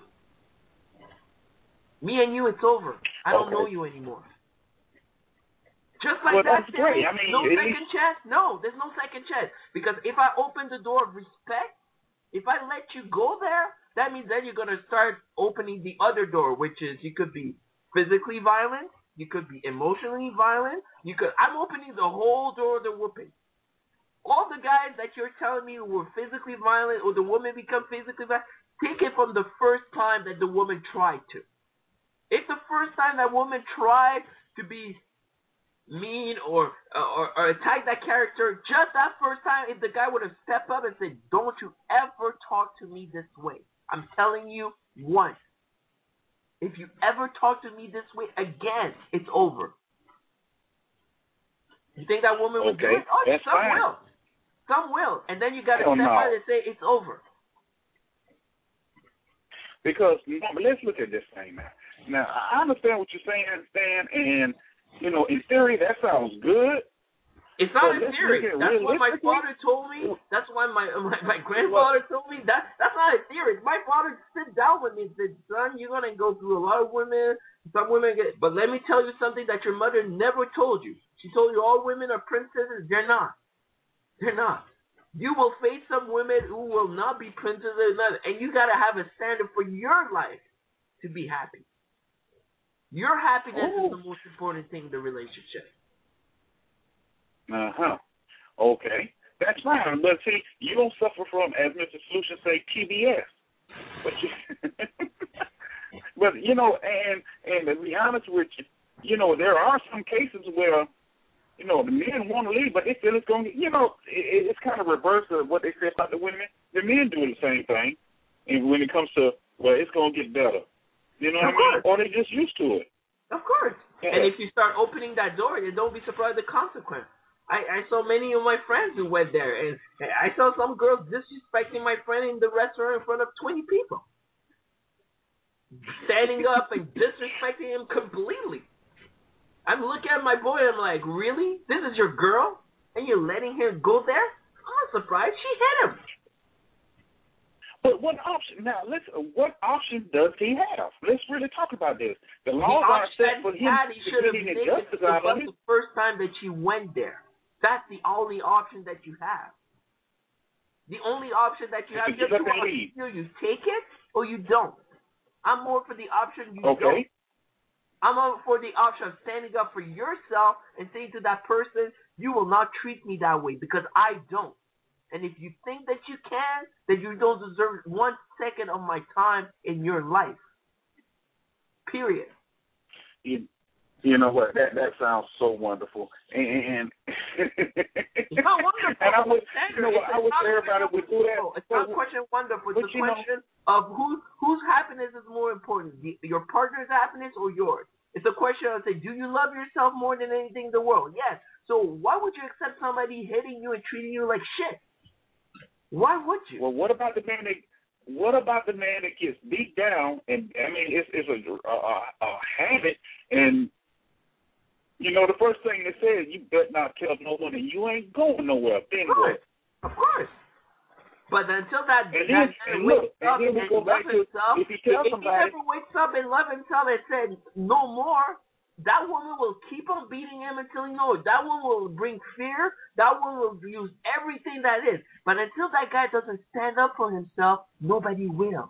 Me and you, it's over. I don't
okay.
know you anymore. Just like
well,
that,
that's great. I mean,
no
it,
second chance. No, there's no second chance. Because if I open the door of respect, if I let you go there, that means then you're going to start opening the other door, which is you could be physically violent, you could be emotionally violent, you could. I'm opening the whole door of the whooping. All the guys that you're telling me were physically violent or the woman become physically violent, take it from the first time that the woman tried to. If the first time that woman tried to be mean or, or or attack that character, just that first time, if the guy would have stepped up and said, don't you ever talk to me this way. I'm telling you once. If you ever talk to me this way again, it's over. You think that woman would
okay.
do it? Oh,
That's
some
fine.
will. Some will. And then you got to
Hell
step
no.
out and say, it's over.
Because let's look at this thing now. Now, I understand what you're saying, Stan, and, you know, in theory, that sounds good.
It's not
But
a
let's
theory.
look at
That's what my
realistically-
father told me. That's why my my, my grandfather told me. That that's not a theory. My father sit down with me and said, "Son, you're gonna go through a lot of women. Some women get, but let me tell you something that your mother never told you. She told you all women are princesses. They're not. They're not. You will face some women who will not be princesses, and you gotta have a standard for your life to be happy. Your happiness
Oh.
is the most important thing in the relationship."
Uh-huh. Okay. That's fine. But see, you don't suffer from, as Mister Solution say, T B S. But you, but you know, and and to be honest with you, you know, there are some cases where, you know, the men want to leave, but they feel it's going to, you know, it, it's kind of reverse of what they say about the women. The men do the same thing, and when it comes to, well, it's going to get better. You know what I mean? Or they just used to it.
Of course.
Yeah.
And if you start opening that door, then don't be surprised the consequence. I, I saw many of my friends who went there, and I saw some girls disrespecting my friend in the restaurant in front of twenty people. Standing up and disrespecting him completely. I'm looking at my boy and I'm like, really? This is your girl? And you're letting her go there? I'm not surprised. She hit him.
But what option? Now, let's. What option does he have? Let's really talk about this. The laws
the
are
option
set for
that
him
he had, he
to
should have
get
taken
injustice
it
out of
was
it.
the first time that she went there. That's the only option that you have. The only option that you have.
You
Just
let
two
them
options.
leave.
Either you take it or you don't. I'm more for the option you
Okay.
don't. I'm more for the option of standing up for yourself and saying to that person, you will not treat me that way because I don't. And if you think that you can, then you don't deserve one second of my time in your life. Period.
You, you know what? That that sounds so wonderful. And,
it's not wonderful.
And I would,
it's
you know what? I wish everybody would do that.
It's not a question of wonderful. It's
But
a
you know-
question of who whose happiness is more important, the, your partner's happiness or yours. It's a question of say, do you love yourself more than anything in the world? Yes. So why would you accept somebody hitting you and treating you like shit? Why would you?
Well, what about the man that? What about the man that gets beat down? And I mean, it's it's a, a, a habit. And you know, the first thing they said, you better not tell no one, and you ain't going nowhere. Then
Of
what?
course. Of course. But until that,
And
that
then-
man
and
wakes
look, and
up
then
and,
we go back
loves
to,
himself,
if he tells
if
somebody-
he ever wakes up and loves himself and said no more, that woman will keep on beating him until he knows. That woman will bring fear. That woman will use everything that is. But until that guy doesn't stand up for himself, nobody will.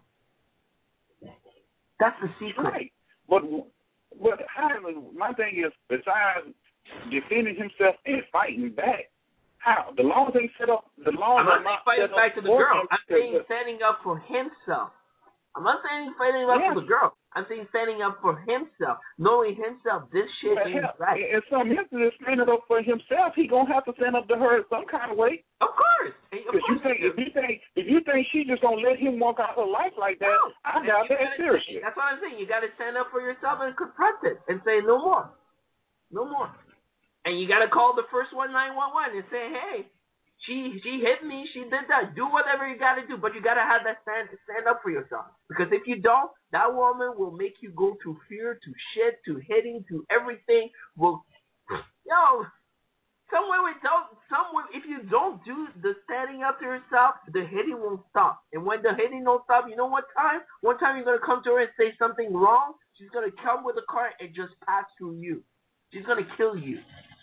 That's the secret.
Right. But but how, my thing is, besides defending himself and fighting back, how the laws ain't set up. The laws
I'm
are
not
not
saying fighting
set
back
up
to the
for
girl.
him
I'm
to-
saying standing up for himself. I'm not saying fighting up
Yes.
for the girl. I'm saying standing up for himself, knowing himself this shit
But
ain't
hell,
right.
in some instances, standing up for himself, he gonna have to stand up to her some kind of way.
Of course. Of
Because you
course
think
you
if
do.
you think if you think she just gonna let him walk out her life like that,
No.
I
And
doubt
you
that
gotta-
seriously.
That's what I'm saying. You got to stand up for yourself and confront it and say no more, no more. And you got to call the first one nine one one and say, hey, she she hit me, she did that. Do whatever you got to do, but you got to have that stand stand up for yourself. Because if you don't, that woman will make you go to fear, to shit, to hitting, to everything. Will yo. Some women don't. Some women, if you don't do the standing up to yourself, the hitting won't stop. And when the hitting don't stop, you know what time? One time you're gonna come to her and say something wrong. She's gonna come with a car and just pass through you. She's gonna kill you.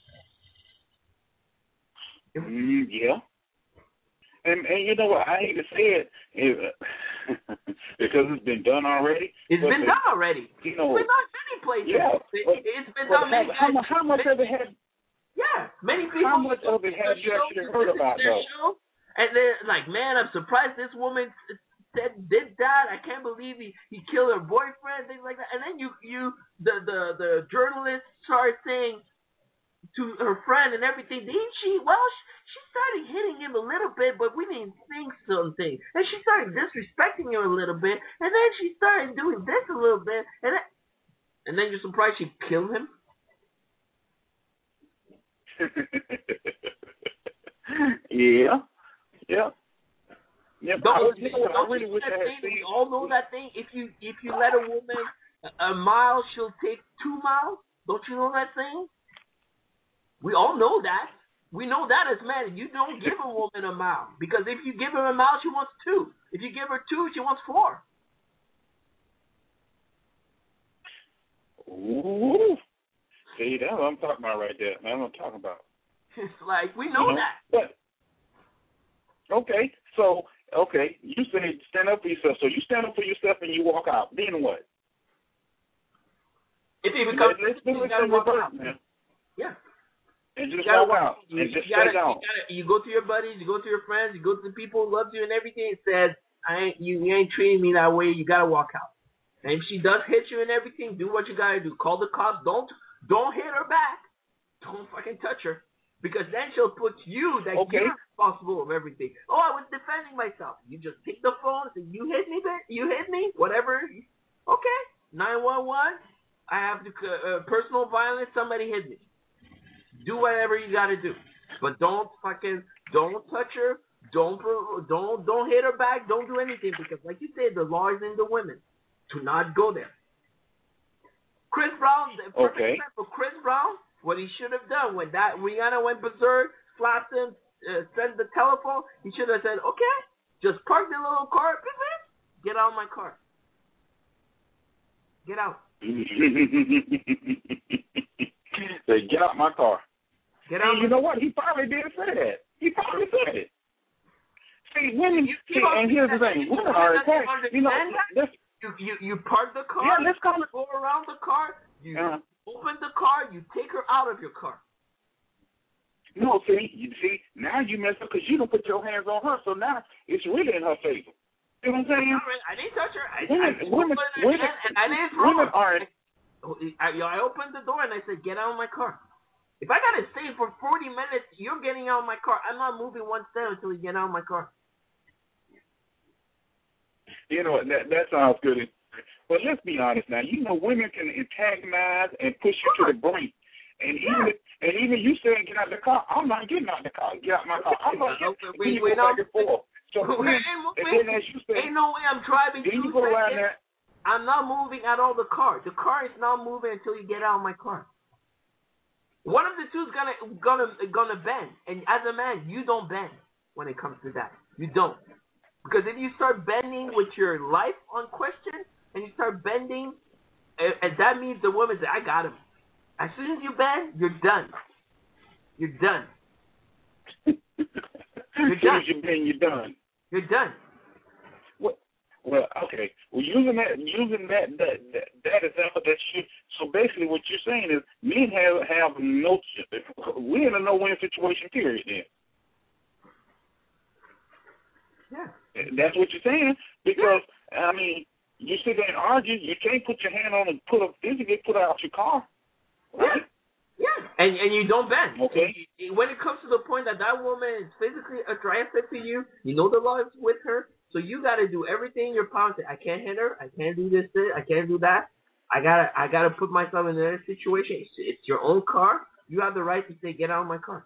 Mm, yeah. And and you know what? I hate to say it, it because it's been done already.
It's
but
been
the,
done already.
You know,
it's been done many places.
yeah,
It,
but,
it's been
but
done
how,
many
how,
times.
mu- how much of it had?
Yeah, many people.
How much of it have you
show,
actually heard about
their
though?
show, and they're like, man, I'm surprised this woman said did that. I can't believe he, he killed her boyfriend, things like that. And then you you the the the journalist started saying to her friend and everything, didn't she? Well, she, she started hitting him a little bit, but we didn't think something. And she started disrespecting him a little bit, and then she started doing this a little bit, and then, and then you're surprised she killed him.
yeah, yeah, yeah.
Don't,
I, was, you know, what, I
don't
really
you
wish
that
I had
thing,
seen.
we all know that thing. If you if you let a woman A mile she'll take two miles. Don't you know that saying? We all know that. We know that as men. You don't give a woman a mile because if you give her a mile, she wants two. If you give her two, she wants four.
Ooh. See, that's what I'm talking about right there. That's what I'm talking about.
It's like we know,
you know
that.
But okay, so okay, you say stand up for yourself. So you stand up for yourself and you walk out. Then what?
If it becomes,
let's do
you
it
gotta
in
walk
reverse,
out.
man.
Yeah.
And just
You gotta
walk out
you,
and just
you gotta,
stay down.
You, gotta, you go to your buddies, you go to your friends, you go to the people who love you and everything. It says, I ain't, you, you ain't treating me that way. You gotta walk out. And if she does hit you and everything, do what you gotta do. Call the cops. Don't don't hit her back. Don't fucking touch her, because then she'll put you that
Okay.
you're responsible of everything. Oh, I was defending myself. You just take the phone and say, you hit me, bitch. You hit me. Whatever. Okay. Nine one one. I have to, uh, personal violence. Somebody hit me. Do whatever you got to do, but don't fucking don't touch her. Don't don't don't hit her back. Don't do anything because, like you said, the law is in the women. Do not go there. Chris Brown, the perfect
Okay.
example. Chris Brown, what he should have done when that Rihanna went berserk, slapped him, uh, sent the telephone. He should have said, "Okay, just park the little car. Get out of my car. Get out."
Say, get out my car.
Get out.
And you know what? He probably did say that. He probably said it. See, women.
You,
See, and here's the thing: women are attacked. You know, let's,
you, you you park the car.
yeah, let's call it.
Go around the car. You
Uh,
open the car. You take her out of your car.
no, see, you see, now you mess up because you don't put your hands on her, so now it's really in her favor. You know what I'm saying?
I didn't touch her. I,
Women,
I
women,
opened her
women,
hand and I didn't throw
women
her.
are.
I, I opened the door and I said, "Get out of my car." If I gotta stay for forty minutes, you're getting out of my car. I'm not moving one step until you get out of my car.
You know, that that sounds good. But let's be honest now. You know, women can antagonize and push you to the brink. And even yeah. and even you saying get out the car, I'm not getting out the car. Get out my car. I'm not getting out.
We,
you
we
go
don't,
back and forth. So
we,
then,
we,
and then as you say,
ain't no way I'm driving
then
two
you go around
seconds.
there.
I'm not moving at all the car. The car is not moving until you get out of my car. One of the two is gonna gonna gonna bend, and as a man, you don't bend when it comes to that. You don't, because if you start bending with your life on question, and you start bending, and, and that means the woman says, "I got him." As soon as you bend, you're done. You're done. You're
as soon
done.
as you bend, you're done.
You're done.
Well, well, okay. Well, using that, using that, that, that, that example that you, so basically what you're saying is men have have no, we're in a no-win situation. Period. Then.
Yeah.
That's what you're saying because yeah. I mean, you sit there and argue. You can't put your hand on and put up physically put out your car. Right?
Yeah. Yeah. And and you don't bend.
Okay.
When it comes to the point that that woman is physically attracted to you, you know the law is with her. So you got to do everything in your power. I can't hit her. I can't do this. I can't do that. I gotta. I gotta put myself in that situation. It's, it's your own car. You have the right to say, "Get out of my car."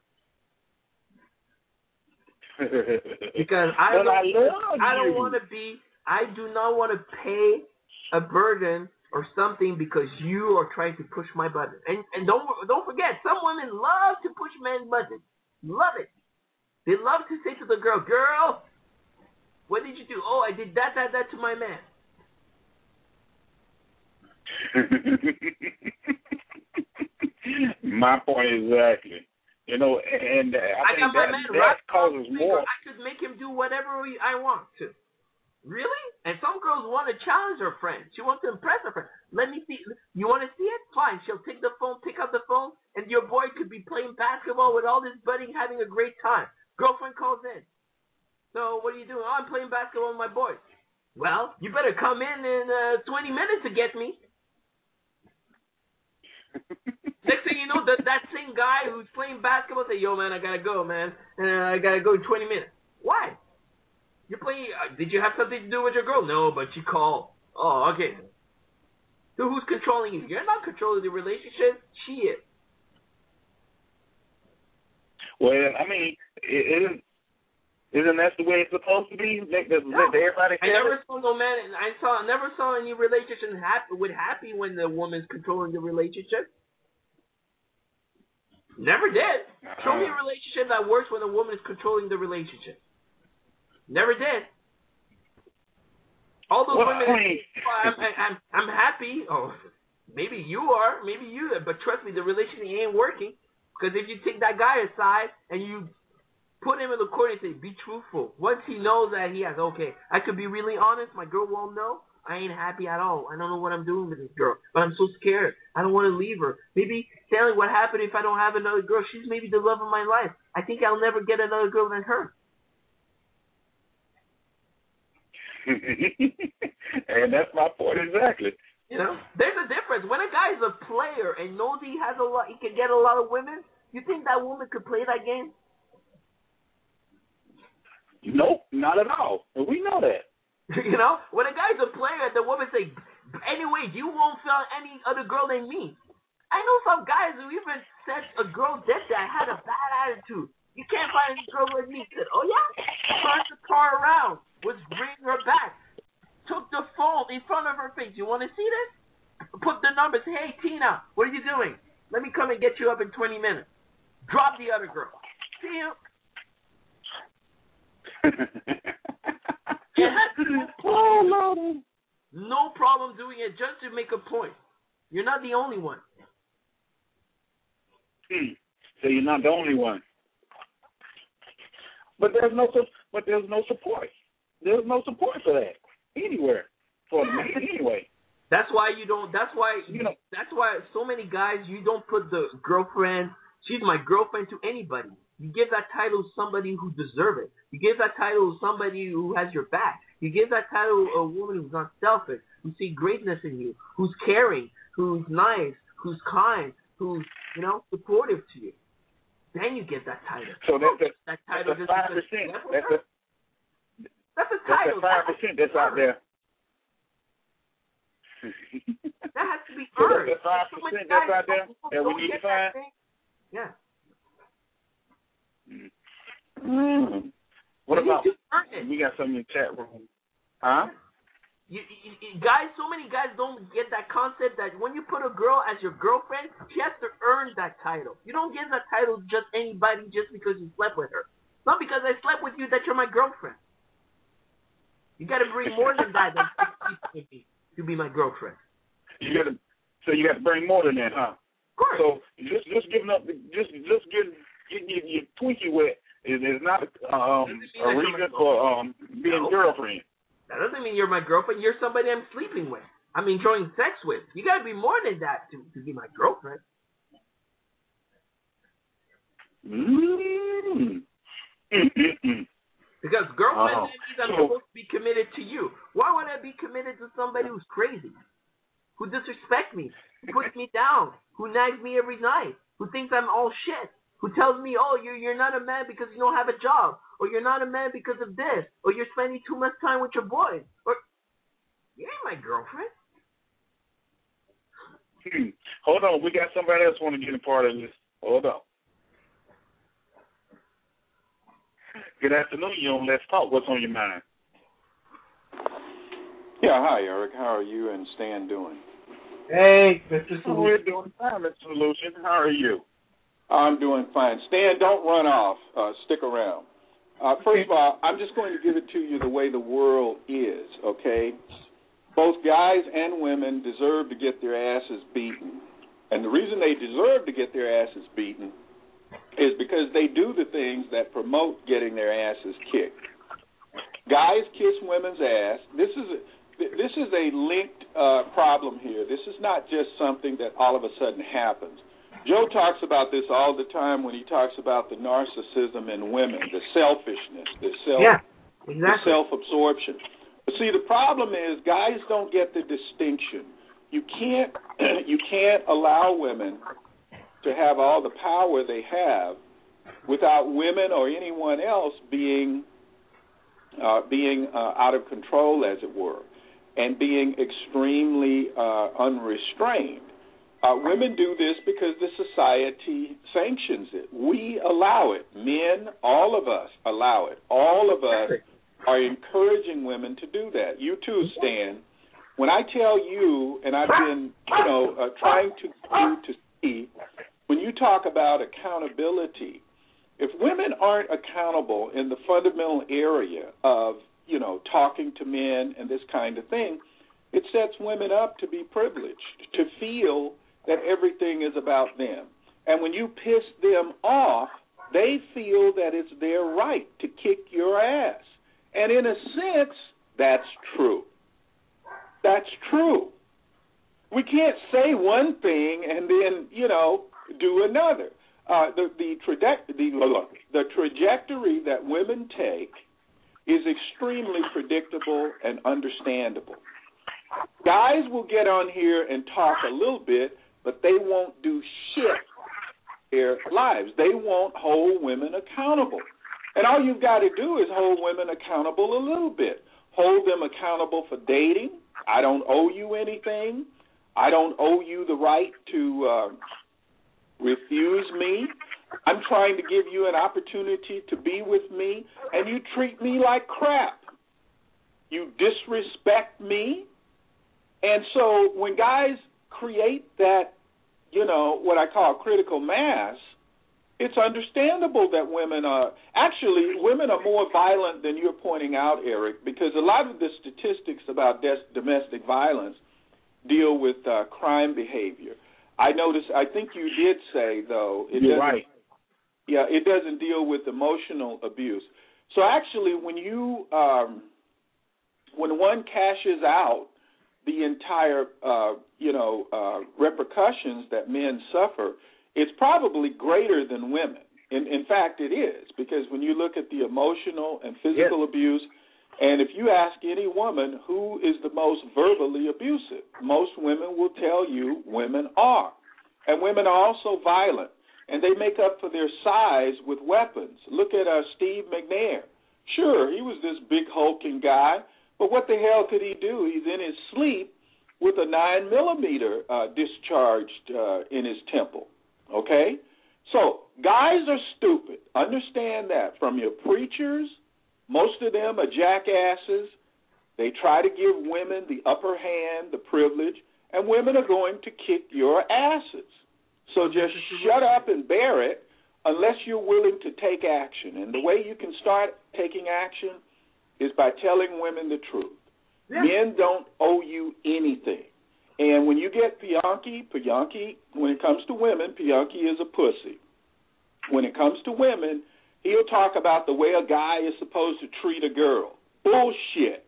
Because I don't.
I, love
I don't
you.
want to be. I do not want to pay a burden or something because you are trying to push my button. And and don't don't forget, some women love to push men's buttons. Love it. They love to say to the girl, "Girl, what did you do?" "Oh, I did that, that, that to my man."
My point exactly. You know, and uh, I,
I
think
got my
that,
man
that
right
causes more.
I could make him do whatever I want to. Really? And some girls want to challenge her friend. She wants to impress her friend. Let me see. You want to see it? Fine. She'll take the phone, pick up the phone, and your boy could be playing basketball with all this buddies, having a great time. Girlfriend calls in. "So what are you doing?" "Oh, I'm playing basketball with my boys." "Well, you better come in in uh, twenty minutes to get me." Next thing you know, that that same guy who's playing basketball say, "Yo, man, I gotta go, man. Uh, I gotta go in twenty minutes. Why? You're playing. Uh, did you have something to do with your girl? "No, but she called." "Oh, okay." So who's controlling you? You're not controlling the relationship. She is.
Well, I mean, it, it is. Isn't that the way it's supposed to be? Let, let,
No.
let everybody
I
have
never
it?
saw no man. I saw never saw any relationship happy with happy when the woman's controlling the relationship. Never did. Show me a relationship that works when a woman is controlling the relationship. Never did. All those
Well,
women,
I mean-
oh, I'm, I'm, I'm happy. Oh, maybe you are, maybe you, but trust me, the relationship ain't working. Because if you take that guy aside and you put him in the corner and say, be truthful. Once he knows that he has, okay, I could be really honest, my girl won't know. I ain't happy at all. I don't know what I'm doing with this girl, but I'm so scared. I don't want to leave her. Maybe, Stanley, what happened if I don't have another girl? She's maybe the love of my life. I think I'll never get another girl than her.
And that's my point exactly.
You know, there's a difference. When a guy is a player and knows he has a lot, he can get a lot of women. You think that woman could play that game?
Nope, not at all. And we know that.
You know, when a guy's a player, the woman say, "Anyway, you won't find any other girl than me." I know some guys who even said a girl did that had a bad attitude. You can't find any girl like me. Said, "Oh yeah," turned the car around, was bringing her back, took the phone in front of her face. You want to see this? Put the numbers. Hey Tina, what are you doing? Let me come and get you up in twenty minutes. Drop the other girl. See you.
Oh, Lord.
No problem doing it just to make a point. You're not the only one.
Hmm. So you're not the only one. But there's no but there's no support. There's no support for that anywhere for the man anyway.
That's why you don't. That's why
You know.
That's why so many guys, you don't put the girlfriend. She's my girlfriend to anybody. You give that title to somebody who deserves it. You give that title to somebody who has your back. You give that title to a woman who's not selfish, who sees greatness in you, who's caring, who's nice, who's kind, who's, you know, supportive to you. Then you get that title.
So that's a,
that title
that's a
just
five
because
percent.
you slept with
That's
her?
a
That's a
that's
title.
a five percent that's out there.
That has to be
So
earned.
that's five
So many
percent that's
guys
out there
don't-
that we
don't
need
get
to
that
find.
thing. Yeah.
Mm. What
You
about
need to earn it.
we got something in the chat room? Huh?
You, you, you, guys, so many guys don't get that concept that when you put a girl as your girlfriend, she has to earn that title. You don't give that title to just anybody just because you slept with her. Not because I slept with you that you're my girlfriend. You got to bring more than that than to be, to be my girlfriend.
You got to, so you got to bring more than that, huh?
Of course.
So just just giving up, just just getting getting your, your Twinkie wet is, is not um, a reason for um being
No.
girlfriend.
That doesn't mean you're my girlfriend. You're somebody I'm sleeping with. I'm enjoying sex with. You got to be more than that to, to be my girlfriend.
Mm.
Because girlfriend
Oh.
means I'm
So-
supposed to be committed to you. Why would I be committed to somebody who's crazy, who disrespects me, who puts me down, who nags me every night, who thinks I'm all shit, who tells me, oh, you're, you're not a man because you don't have a job, or you're not a man because of this, or you're spending too much time with your boys, or you ain't my girlfriend.
Hmm. Hold on, we got somebody else want to get a part of this. Hold on. Good afternoon, you on Let's Talk. What's on your mind?
Yeah, hi, Eric. How are you and Stan doing?
Hey, Mister
Oh, we're doing fine, Mister Solution. How are you?
I'm doing fine. Stan, don't run off. Uh, stick around. Uh, first of all, I'm just going to give it to you the way the world is, okay? Both guys and women deserve to get their asses beaten. And the reason they deserve to get their asses beaten is because they do the things that promote getting their asses kicked. Guys kiss women's ass. This is a, this is a linked uh, problem here. This is not just something that all of a sudden happens. Joe talks about this all the time when he talks about the narcissism in women, the selfishness, the self,
yeah,
the
exactly.
self-absorption. But see, the problem is guys don't get the distinction. You can't you can't allow women to have all the power they have without women or anyone else being uh, being uh, out of control, as it were, and being extremely uh, unrestrained. Uh, women do this because the society sanctions it. We allow it. Men, all of us allow it. All of us are encouraging women to do that. You too, Stan. When I tell you, and I've been, you know, uh, trying to you to see, when you talk about accountability, if women aren't accountable in the fundamental area of, you know, talking to men and this kind of thing, it sets women up to be privileged, to feel that everything is about them. And when you piss them off, they feel that it's their right to kick your ass. And in a sense, that's true. That's true. We can't say one thing and then, you know, do another. Uh, the, the, traje- the, the trajectory that women take is extremely predictable and understandable. Guys will get on here and talk a little bit, but they won't do shit in their lives. They won't hold women accountable. And all you've got to do is hold women accountable a little bit. Hold them accountable for dating. I don't owe you anything. I don't owe you the right to uh, refuse me. I'm trying to give you an opportunity to be with me, and you treat me like crap. You disrespect me. And so when guys create that, you know, what I call critical mass, it's understandable that women are, actually, women are more violent than you're pointing out, Eric, because a lot of the statistics about des- domestic violence deal with uh, crime behavior. I noticed, I think you did say, though, it
you're
doesn't,
right.
Yeah, it doesn't deal with emotional abuse. So actually, when you, um, when one cashes out the entire, uh, you know, uh, repercussions that men suffer, it's probably greater than women. In, in fact, it is, because when you look at the emotional and physical yes. abuse, and if you ask any woman who is the most verbally abusive, most women will tell you women are. And women are also violent, and they make up for their size with weapons. Look at uh, Steve McNair. Sure, he was this big hulking guy, but what the hell could he do? He's in his sleep with a nine millimeter uh, discharged uh, in his temple. Okay? So guys are stupid. Understand that. From your preachers, most of them are jackasses. They try to give women the upper hand, the privilege, and women are going to kick your asses. So just shut up and bear it unless you're willing to take action. And the way you can start taking action is by telling women the truth. Yeah. Men don't owe you anything. And when you get Pianki, Pianki, when it comes to women, Pianki is a pussy. When it comes to women, he'll talk about the way a guy is supposed to treat a girl. Bullshit.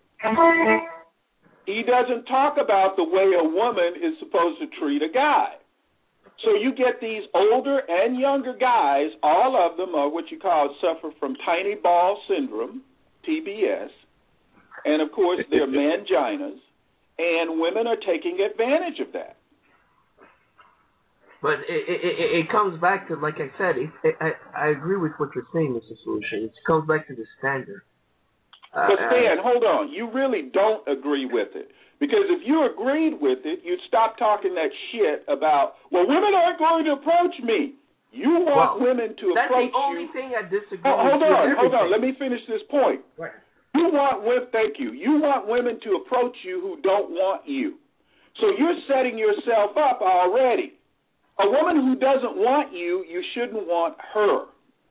He doesn't talk about the way a woman is supposed to treat a guy. So you get these older and younger guys, all of them are what you call suffer from tiny ball syndrome, T B S, and of course they're manginas, and women are taking advantage of that.
But it, it, it comes back to, like I said, it, it, I, I agree with what you're saying, Mister Solution. It comes back to the standard. Uh,
but Stan, hold on. You really don't agree with it. Because if you agreed with it, you'd stop talking that shit about, well, women aren't going to approach me. You want
well,
women to
that's
approach you.
That's the only you. thing I disagree
oh,
with.
Hold on,
with
hold on. Let me finish this point.
Right.
You want women, thank you. You want women to approach you who don't want you. So you're setting yourself up already. A woman who doesn't want you, you shouldn't want her.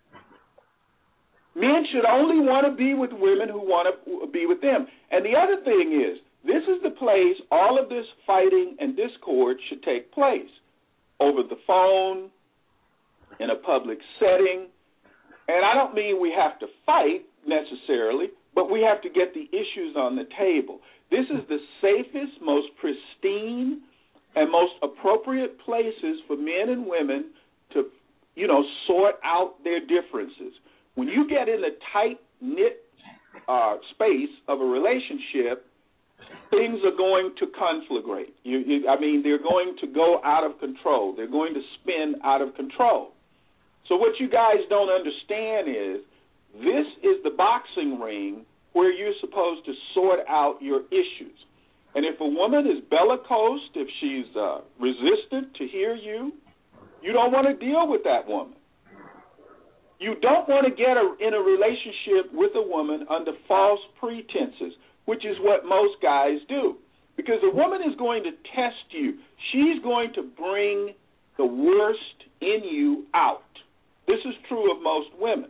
Men should only want to be with women who want to be with them. And the other thing is, this is the place all of this fighting and discord should take place. Over the phone, in a public setting. And I don't mean we have to fight necessarily, but we have to get the issues on the table. This is the safest, most pristine, and most appropriate places for men and women to, you know, sort out their differences. When you get in the tight-knit uh, space of a relationship, things are going to conflagrate. You, you, I mean, they're going to go out of control. They're going to spin out of control. So what you guys don't understand is this is the boxing ring where you're supposed to sort out your issues. And if a woman is bellicose, if she's uh, resistant to hear you, you don't want to deal with that woman. You don't want to get a, in a relationship with a woman under false pretenses, which is what most guys do. Because a woman is going to test you. She's going to bring the worst in you out. This is true of most women.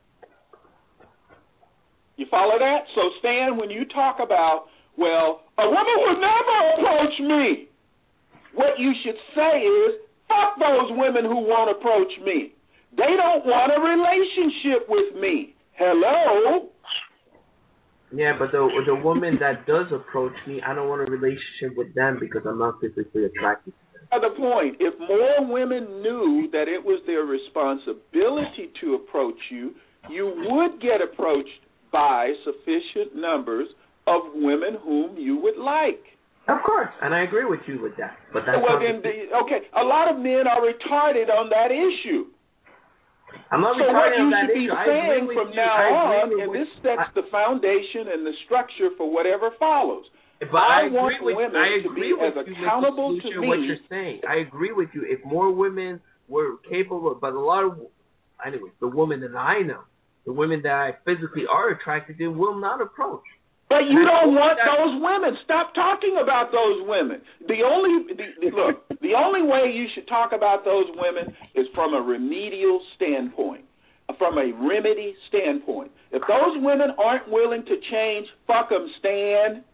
You follow that? So, Stan, when you talk about, well, a woman would never approach me, what you should say is, fuck those women who won't approach me. They don't want a relationship with me. Hello?
Yeah, but the the woman that does approach me, I don't want a relationship with them because I'm not physically attracted to them.
Another point, if more women knew that it was their responsibility to approach you, you would get approached by sufficient numbers of women whom you would like.
Of course, and I agree with you with that. But that's
well,
not
then, the, okay, a lot of men are retarded on that issue.
I'm not
so what you
on that
should be
issue.
saying from
you.
now on, and
what,
this sets
I,
the foundation and the structure for whatever follows.
But
I,
I
want
agree
women
with, I
to
agree
be
with
as
you,
accountable
Mister
to me.
What you're saying, I agree with you. If more women were capable, but a lot of, anyway, the women that I know, the women that I physically are attracted to, will not approach.
But you don't want those women. Stop talking about those women. The only the, the, look, the only way you should talk about those women is from a remedial standpoint, from a remedy standpoint. If those women aren't willing to change, fuck them, Stan.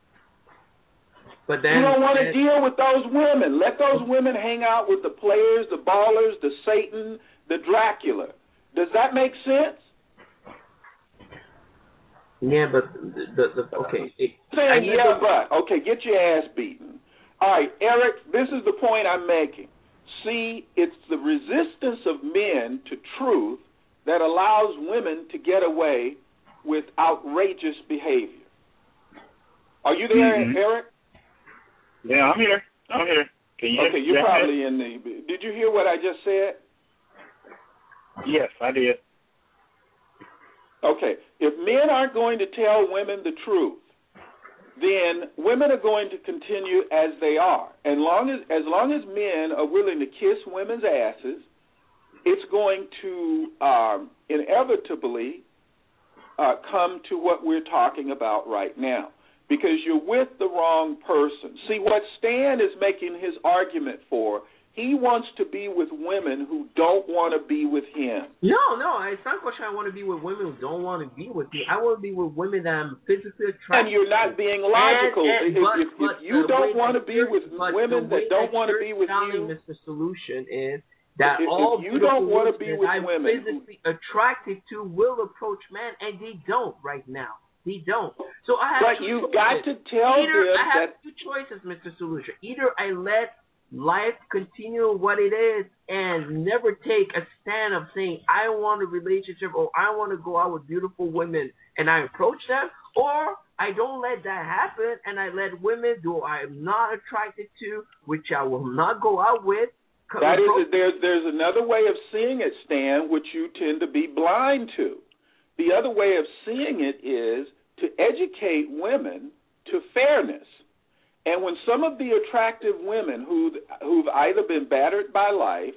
But then,
you don't want to
then,
deal with those women. Let those women hang out with the players, the ballers, the Satan, the Dracula. Does that make sense?
Yeah, but the, the okay. It,
saying yeah, but okay, get your ass beaten. All right, Eric, this is the point I'm making. See, it's the resistance of men to truth that allows women to get away with outrageous behavior. Are you there,
mm-hmm.
Eric?
Yeah, I'm here. I'm here. Can you
okay, you're probably in the. Did you hear what I just said?
Yes, I did.
Okay, if men aren't going to tell women the truth, then women are going to continue as they are. And long as as long as men are willing to kiss women's asses, it's going to um, inevitably uh, come to what we're talking about right now, because you're with the wrong person. See, what Stan is making his argument for, he wants to be with women who don't want to be with him.
No, no, it's not a question I want to be with women who don't want to be with me. I want to be with women that I'm physically attracted to.
And you're not being logical.
And, and,
if,
but,
if,
but
if you don't want to be with women that don't want to be with you,
Mister Solution is that
if,
all
if you don't want to be with
I'm
women
physically who, attracted to will approach men, and they don't right now. They don't. So I have
but
two
you've
choices.
got to tell
Either
them
I have
that
two choices, Mister Solution. Either I let life continue what it is and never take a stand of saying I want a relationship or I want to go out with beautiful women and I approach them, or I don't let that happen and I let women who I'm not attracted to, which I will not go out with.
That is, there's there's another way of seeing it, Stan, which you tend to be blind to. The other way of seeing it is to educate women to fairness. And when some of the attractive women who, who've either been battered by life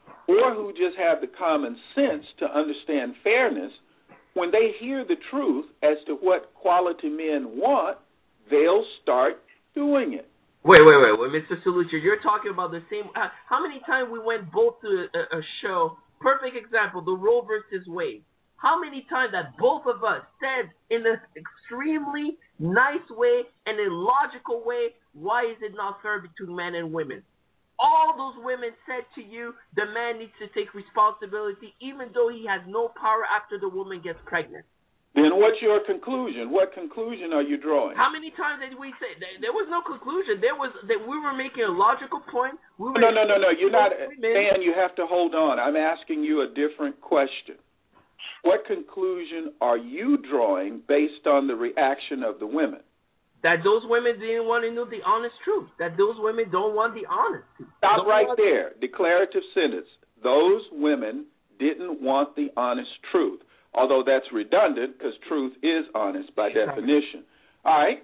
or who just have the common sense to understand fairness, when they hear the truth as to what quality men want, they'll start doing it.
Wait, wait, wait, wait, Mister Solution, you're talking about the same. Uh, how many times we went both to a, a show? Perfect example, the Roe versus Wade. How many times that both of us said in an extremely nice way and a logical way, why is it not fair between men and women? All those women said to you, the man needs to take responsibility even though he has no power after the woman gets pregnant.
Then what's your conclusion? What conclusion are you drawing?
How many times did we say there, there was no conclusion? There was that we were making a logical point. We were
no, no, no, no. You're not, Dan. You have to hold on. I'm asking you a different question. What conclusion are you drawing based on the reaction of the women?
That those women didn't want to know the honest truth. That those women don't want the honesty.
Stop right there. Declarative sentence. Those women didn't want the honest truth. Although that's redundant because truth is honest by definition. All right.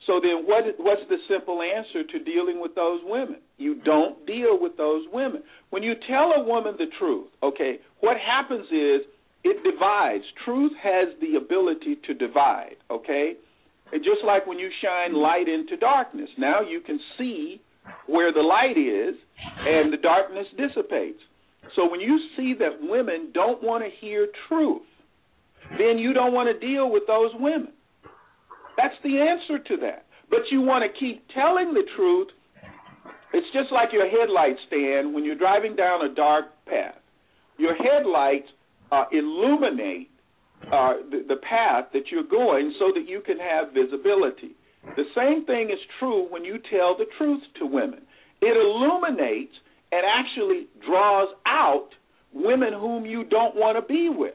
So then what, what's the simple answer to dealing with those women? You don't deal with those women. When you tell a woman the truth, okay, what happens is it divides. Truth has the ability to divide, okay? And just like when you shine light into darkness, now you can see where the light is and the darkness dissipates. So when you see that women don't want to hear truth, then you don't want to deal with those women. That's the answer to that. But you want to keep telling the truth. It's just like your headlight stand when you're driving down a dark path. Your headlights uh, illuminate uh, the, the path that you're going so that you can have visibility. The same thing is true when you tell the truth to women. It illuminates and actually draws out women whom you don't want to be with.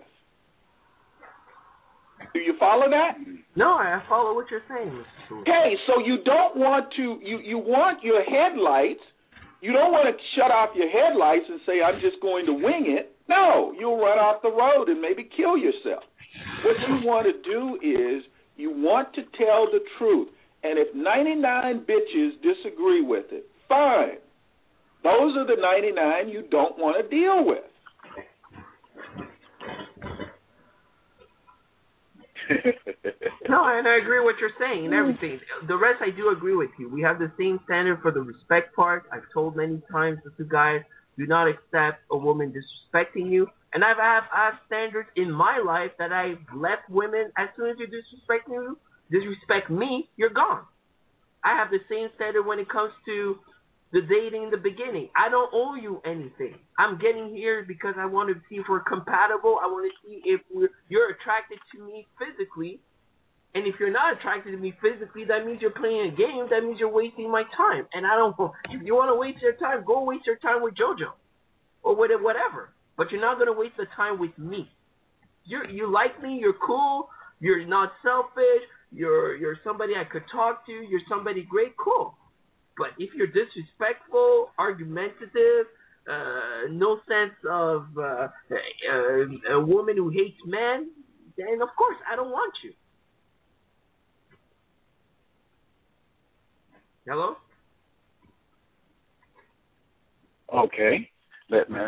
Do you follow that?
No, I follow what you're saying, Mister Stewart.
Okay, so you don't want to, you, you want your headlights, you don't want to shut off your headlights and say, I'm just going to wing it. No, you'll run off the road and maybe kill yourself. What you want to do is you want to tell the truth. And if ninety-nine bitches disagree with it, fine. Those are the ninety-nine you don't want to deal with.
No, and I agree with what you're saying and everything. The rest, I do agree with you. We have the same standard for the respect part. I've told many times to guys, do not accept a woman disrespecting you. And I've have, I have standards in my life that I've left women, as soon as you disrespect you, disrespect me, you're gone. I have the same standard when it comes to the dating in the beginning. I don't owe you anything. I'm getting here because I want to see if we're compatible. I want to see if we're, you're attracted to me physically. And if you're not attracted to me physically, that means you're playing a game. That means you're wasting my time. And I don't. If you want to waste your time, go waste your time with JoJo or with whatever. But you're not going to waste the time with me. You you like me. You're cool. You're not selfish. You're you're somebody I could talk to. You're somebody great. Cool. But if you're disrespectful, argumentative, uh, no sense of uh, a, a woman who hates men, then of course I don't want you. Hello?
Okay. That man.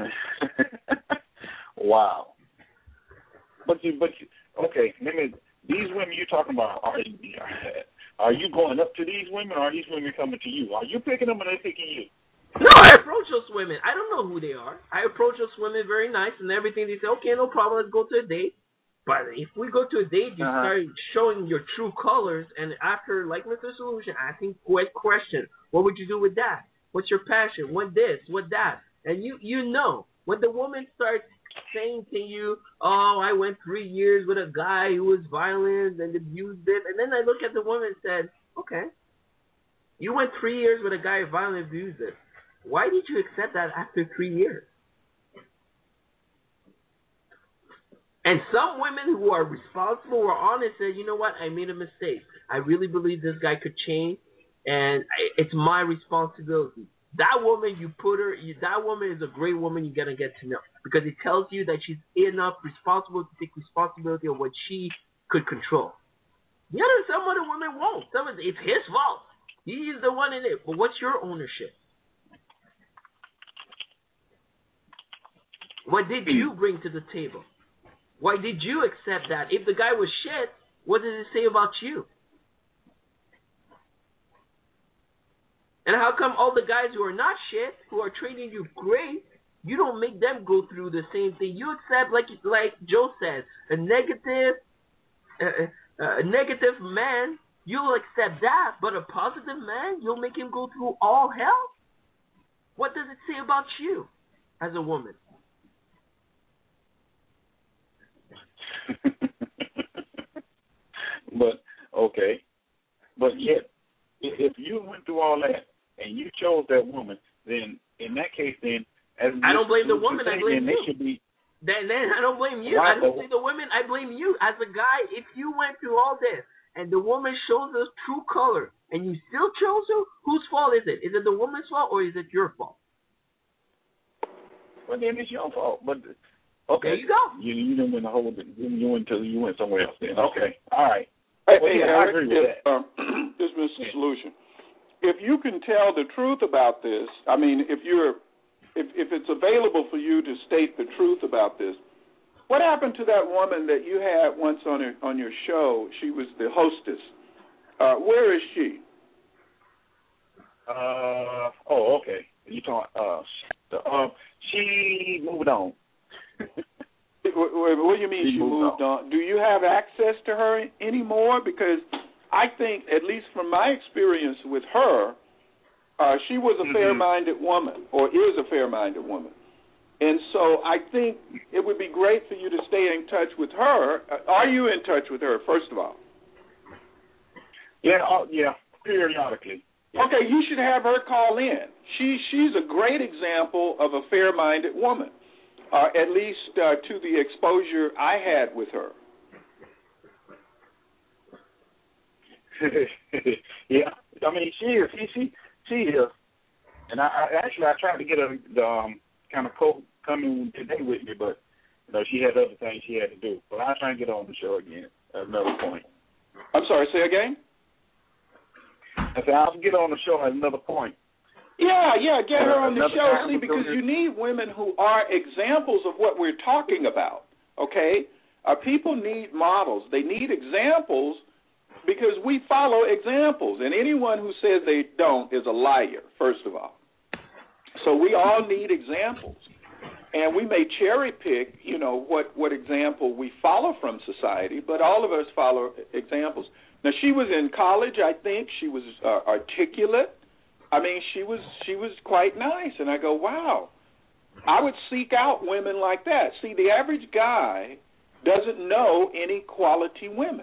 Wow. But you, but you, okay. Let me. These women you're talking about, are are you going up to these women, or are these women coming to you? Are you picking them, or are they picking you?
No, I approach those women. I don't know who they are. I approach those women very nice and everything. They say, okay, no problem, let's go to a date. But if we go to a date, you uh-huh. start showing your true colors, and after, like Mister Solution, asking quick questions. What would you do with that? What's your passion? What this? What that? And you, you know, when the woman starts saying to you, oh, I went three years with a guy who was violent and abused it, and then I look at the woman and said, okay, you went three years with a guy who violently abused it. Why did you accept that after three years? And some women who are responsible or honest said, you know what, I made a mistake. I really believe this guy could change, and it's my responsibility. That woman, you put her, you, that woman is a great woman you're going to get to know, because it tells you that she's enough responsible to take responsibility of what she could control. The other, some other women won't. Some of it's his fault. He is the one in it. But what's your ownership? What did you bring to the table? Why did you accept that? If the guy was shit, what does it say about you? And how come all the guys who are not shit, who are treating you great, you don't make them go through the same thing? You accept, like like Joe says, a negative, uh, uh, a negative man, you'll accept that, but a positive man, you'll make him go through all hell? What does it say about you as a woman?
But, okay. But yet, if you went through all that and you chose that woman, then in that case, then as
I don't blame the woman. I blame you.
Should be,
then, then I don't blame you.
Why?
I don't blame the women. I blame you as a guy. If you went through all this and the woman shows us true color and you still chose her, whose fault is it? Is it the woman's fault or is it your fault?
Well, then it's your fault. But okay,
there you go.
You you didn't win the whole. You went to you went somewhere else. Then okay, all right.
Hey,
well,
hey,
yeah, I agree with
if,
that.
Um, this Mister solution. If you can tell the truth about this, I mean, if you're, if if it's available for you to state the truth about this, what happened to that woman that you had once on her, on your show? She was the hostess. Uh, where is she?
Uh oh, okay. You talking? Uh, the, uh, she moved on.
what, what do you mean she, she moved, moved on? on? Do you have access to her anymore? Because I think, at least from my experience with her, uh, she was a mm-hmm. fair-minded woman, or is a fair-minded woman. And so I think it would be great for you to stay in touch with her. Uh, are you in touch with her, first of all?
Yeah, uh, yeah, periodically. Yeah.
Okay, you should have her call in. She She's a great example of a fair-minded woman, uh, at least uh, to the exposure I had with her.
Yeah, I mean, she is. She she, she is. And I, I actually I tried to get her to um, kind of co- come in today with me, but you know she had other things she had to do. But I'll try and get her on the show again at another point.
I'm sorry, say again?
I said I'll get her on the show at another point.
Yeah, yeah, get her on the show. See, because
here.
you need women who are examples of what we're talking about, okay? Uh, people need models. They need examples because we follow examples, and anyone who says they don't is a liar, first of all. So we all need examples, and we may cherry pick, you know, what, what example we follow from society, but all of us follow examples. Now, she was in college, I think. She was uh, articulate. I mean, she was she was quite nice, and I go, wow. I would seek out women like that. See, the average guy doesn't know any quality women.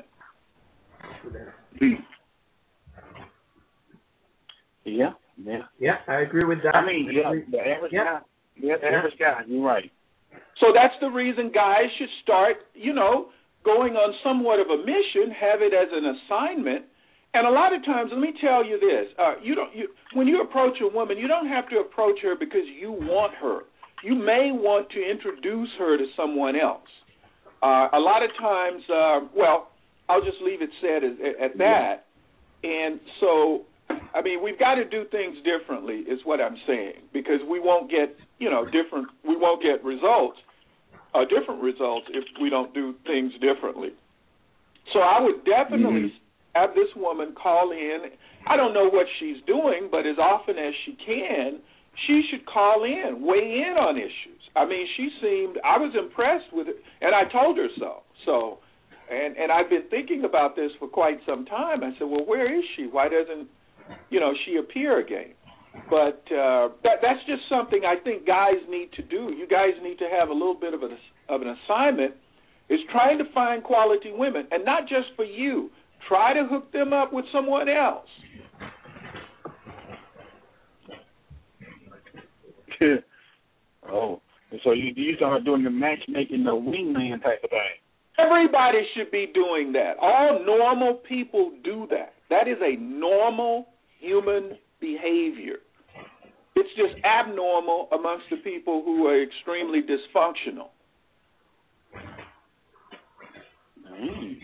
Yeah, yeah.
Yeah, I agree with that.
I mean, yeah, the average
yeah.
guy. Yeah, the average guy, you're right.
So that's the reason guys should start, you know, going on somewhat of a mission, have it as an assignment. And a lot of times, let me tell you this, uh, you don't, you, when you approach a woman, you don't have to approach her because you want her. You may want to introduce her to someone else. Uh, a lot of times, uh, well, I'll just leave it said at, at that. And so, I mean, we've got to do things differently is what I'm saying, because we won't get, you know, different, we won't get results, uh, different results if we don't do things differently. So I would definitely mm-hmm. have this woman call in. I don't know what she's doing, but as often as she can, she should call in, weigh in on issues. I mean, she seemed, I was impressed with it, and I told her so. So, and, and I've been thinking about this for quite some time. I said, well, where is she? Why doesn't, you know, she appear again? But uh, that, that's just something I think guys need to do. You guys need to have a little bit of, a, of an assignment, is trying to find quality women, and not just for you. Try to hook them up with someone else.
Oh, so you you start doing the matchmaking, the wingman type of thing.
Everybody should be doing that. All normal people do that. That is a normal human behavior. It's just abnormal amongst the people who are extremely dysfunctional.
Mm.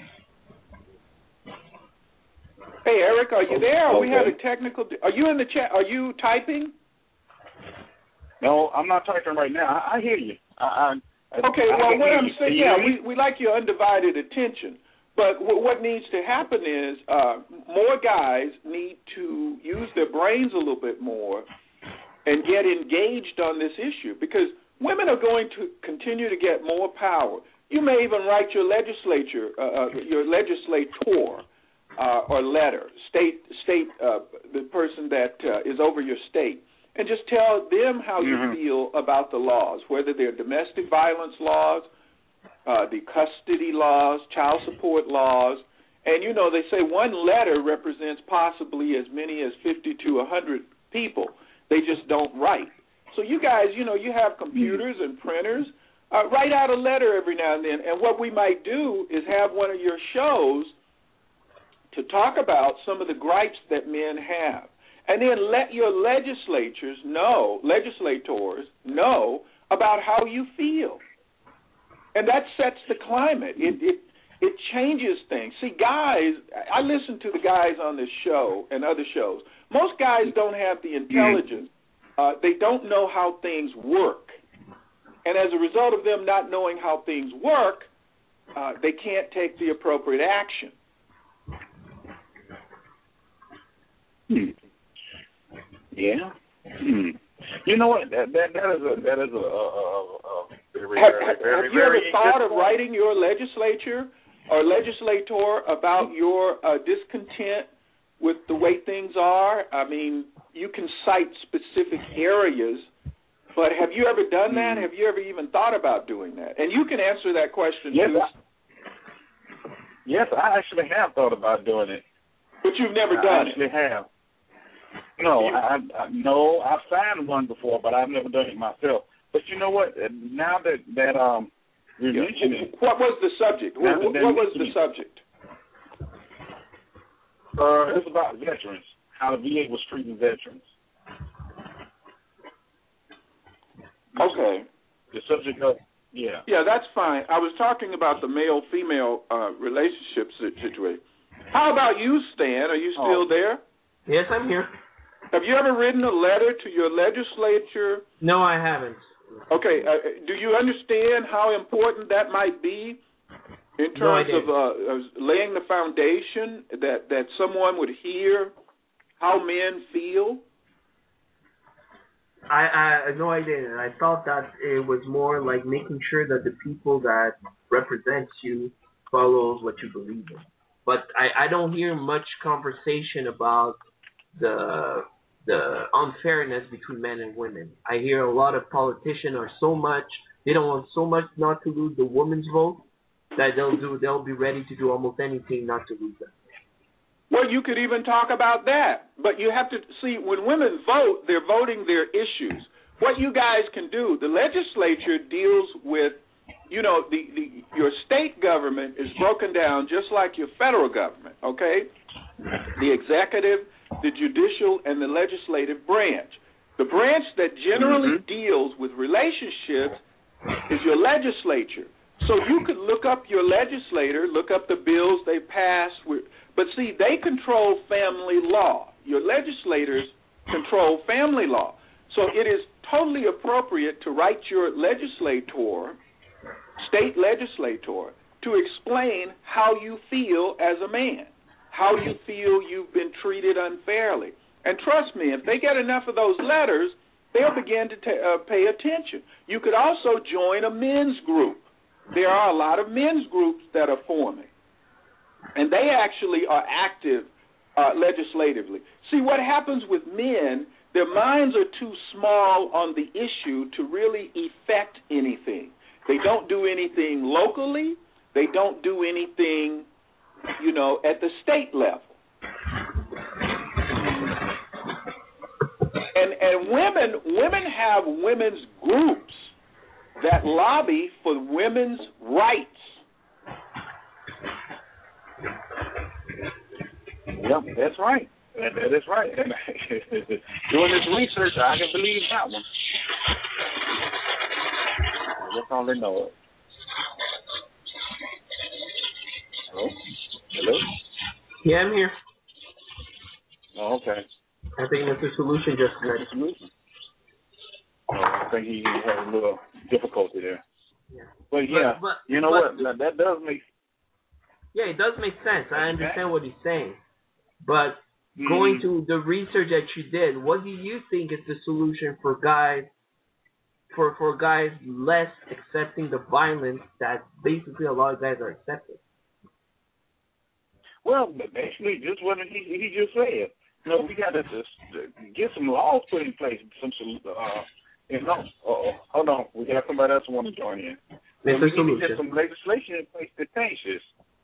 Hey, Eric, are you there? Are
okay.
we having technical? Are you in the chat? Are you typing?
No, I'm not typing right now. I, I hear you. I, I,
okay,
I,
well,
I
what I'm
you.
saying, yeah, we, we like your undivided attention. But w- what needs to happen is uh, more guys need to use their brains a little bit more and get engaged on this issue, because women are going to continue to get more power. You may even write your legislature, uh, uh, your legislator, uh, or letter, state, state, uh, the person that uh, is over your state, and just tell them how mm-hmm. you feel about the laws, whether they're domestic violence laws, uh, the custody laws, child support laws. And, you know, they say one letter represents possibly as many as fifty to one hundred people. They just don't write. So you guys, you know, you have computers and printers. Uh, write out a letter every now and then. And what we might do is have one of your shows to talk about some of the gripes that men have. And then let your legislatures know, legislators know about how you feel. And that sets the climate. It, it, it changes things. See, guys, I listen to the guys on this show and other shows. Most guys don't have the intelligence. Uh, they don't know how things work. And as a result of them not knowing how things work, uh, they can't take the appropriate action.
Hmm. Yeah. Hmm. You know what? That that, that is a that is a, a, a, a very,
have,
very,
have,
very,
have you
very
ever thought of writing your legislature or legislator about your uh, discontent with the way things are? I mean, you can cite specific areas, but have you ever done that?
Hmm.
Have you ever even thought about doing that? And you can answer that question
yes,
too.
I, yes, I actually have thought about doing it.
But you've never
I
done
actually
it.
have. No, I, I no, I've signed one before, but I've never done it myself. But you know what? Now that that um, you're
Yeah.
mentioning,
What was the subject? What, what, what was the subject?
Uh, it's about veterans, how the V A was treating veterans.
Okay.
The subject of yeah.
Yeah, that's fine. I was talking about the male-female uh, relationship situation. How about you, Stan? Are you still
Oh.
there?
Yes, I'm here.
Have you ever written a letter to your legislature?
No, I haven't.
Okay. Uh, do you understand how important that might be in
No, I
terms of, uh, of laying the foundation that, that someone would hear how men feel?
I, I no, I didn't. I thought that it was more like making sure that the people that represents you follows what you believe in. But I, I don't hear much conversation about the the unfairness between men and women. I hear a lot of politicians are so much they don't want so much not to lose the woman's vote that they'll do they'll be ready to do almost anything not to lose it.
Well, you could even talk about that. But you have to see, when women vote, they're voting their issues. What you guys can do, the legislature deals with, you know, the, the your state government is broken down just like your federal government, okay? The executive, the judicial, and the legislative branch. The branch that generally mm-hmm. deals with relationships is your legislature. So you could look up your legislator, look up the bills they pass. With, but see, they control family law. Your legislators control family law. So it is totally appropriate to write your legislator, state legislator, to explain how you feel as a man, how you feel you've been treated unfairly. And trust me, if they get enough of those letters, they'll begin to t- uh, pay attention. You could also join a men's group. There are a lot of men's groups that are forming, and they actually are active uh, legislatively. See, what happens with men, their minds are too small on the issue to really affect anything. They don't do anything locally. They don't do anything, you know, at the state level. And and women women have women's groups that lobby for women's rights.
Yep, that's right. That, that is right. Doing this research, I can believe that one. That's all they know. Hello? Hello?
Yeah, I'm here.
Oh, okay.
I think Mister Solution just
Mister Solution. Oh, I think he had a little difficulty there.
Yeah.
But yeah,
but, but,
you know
but,
what? That, that does make.
Yeah, it does make sense. I understand what he's saying. But
mm.
going to the research that you did, what do you think is the solution for guys, for for guys less accepting the violence that basically a lot of guys are accepting?
Well, basically, just what he he just said. You know, we got to just get some laws put in place. Some, uh, you know, uh-oh, hold on, we got somebody else who want to join in. We need to get some legislation in place to change this.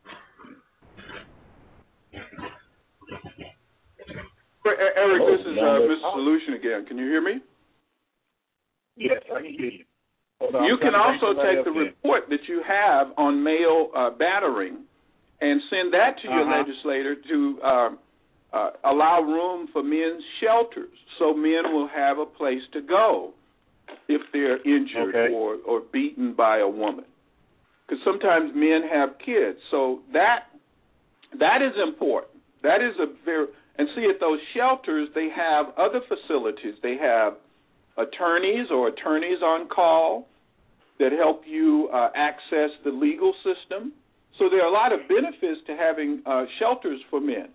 Eric, this is uh, Mister Solution again. Can you hear me?
Yes, I can hear you.
You can also take the report that you have on male uh, battering and send that to your uh-huh. legislator to uh, uh, allow room for men's shelters so men will have a place to go if they're injured
okay.
or, or beaten by a woman. because sometimes men have kids. So that that is important. That is a very and see at those shelters they have other facilities. They have attorneys or attorneys on call that help you uh, access the legal system. So there are a lot of benefits to having uh, shelters for men.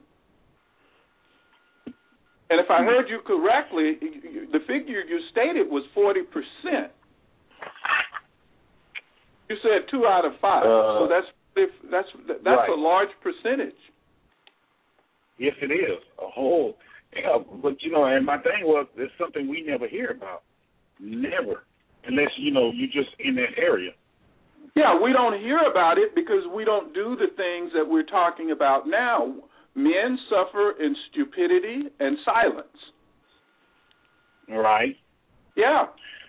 And if I heard you correctly, the figure you stated was forty percent. You said two out of five, uh, so that's that's that's right. A large percentage.
Yes, it is a whole. Yeah, but you know, and my thing was, it's something we never hear about, never, unless you know you just in that area.
Yeah, we don't hear about it because we don't do the things that we're talking about now. Men suffer in stupidity and silence.
Right.
Yeah.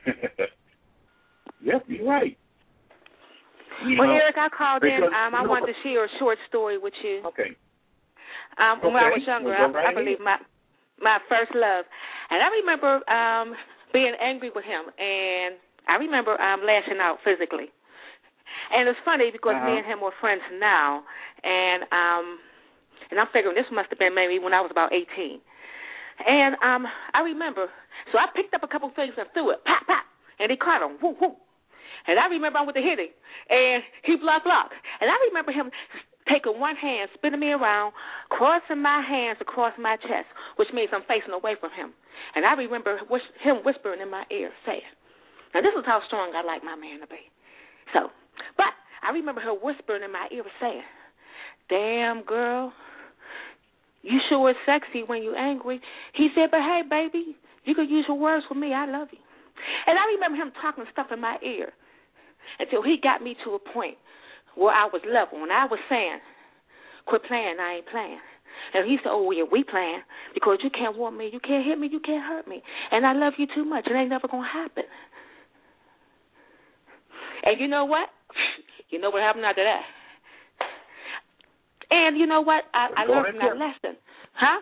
Yep, you're right. You
well,
know,
Eric, I called
because,
in. Um, I
you know,
wanted to share a short story with you.
Okay.
Um,
okay.
When I was younger,
we'll
I,
right
I believe my my first love, and I remember um, being angry with him, and I remember um, lashing out physically. And it's funny because
uh-huh.
me and him were friends now, and um, and I'm figuring this must have been maybe when I was about eighteen. And um, I remember, so I picked up a couple things and threw it, pop, pop, and he caught him, whoo, whoo. And I remember I went to hit him, and he blocked, blocked. And I remember him taking one hand, spinning me around, crossing my hands across my chest, which means I'm facing away from him. And I remember him whispering in my ear, saying, now this is how strong I like my man to be. So, but I remember her whispering in my ear saying, damn, girl, you sure is sexy when you're angry. He said, but hey, baby, you can use your words with me. I love you. And I remember him talking stuff in my ear until he got me to a point where I was level. And I was saying, quit playing, I ain't playing. And he said, oh, yeah, we playing because you can't want me, you can't hit me, you can't hurt me. And I love you too much. It ain't never going to happen. And you know what? You know what happened after that? And you know what? I, I learned from that lesson. Huh?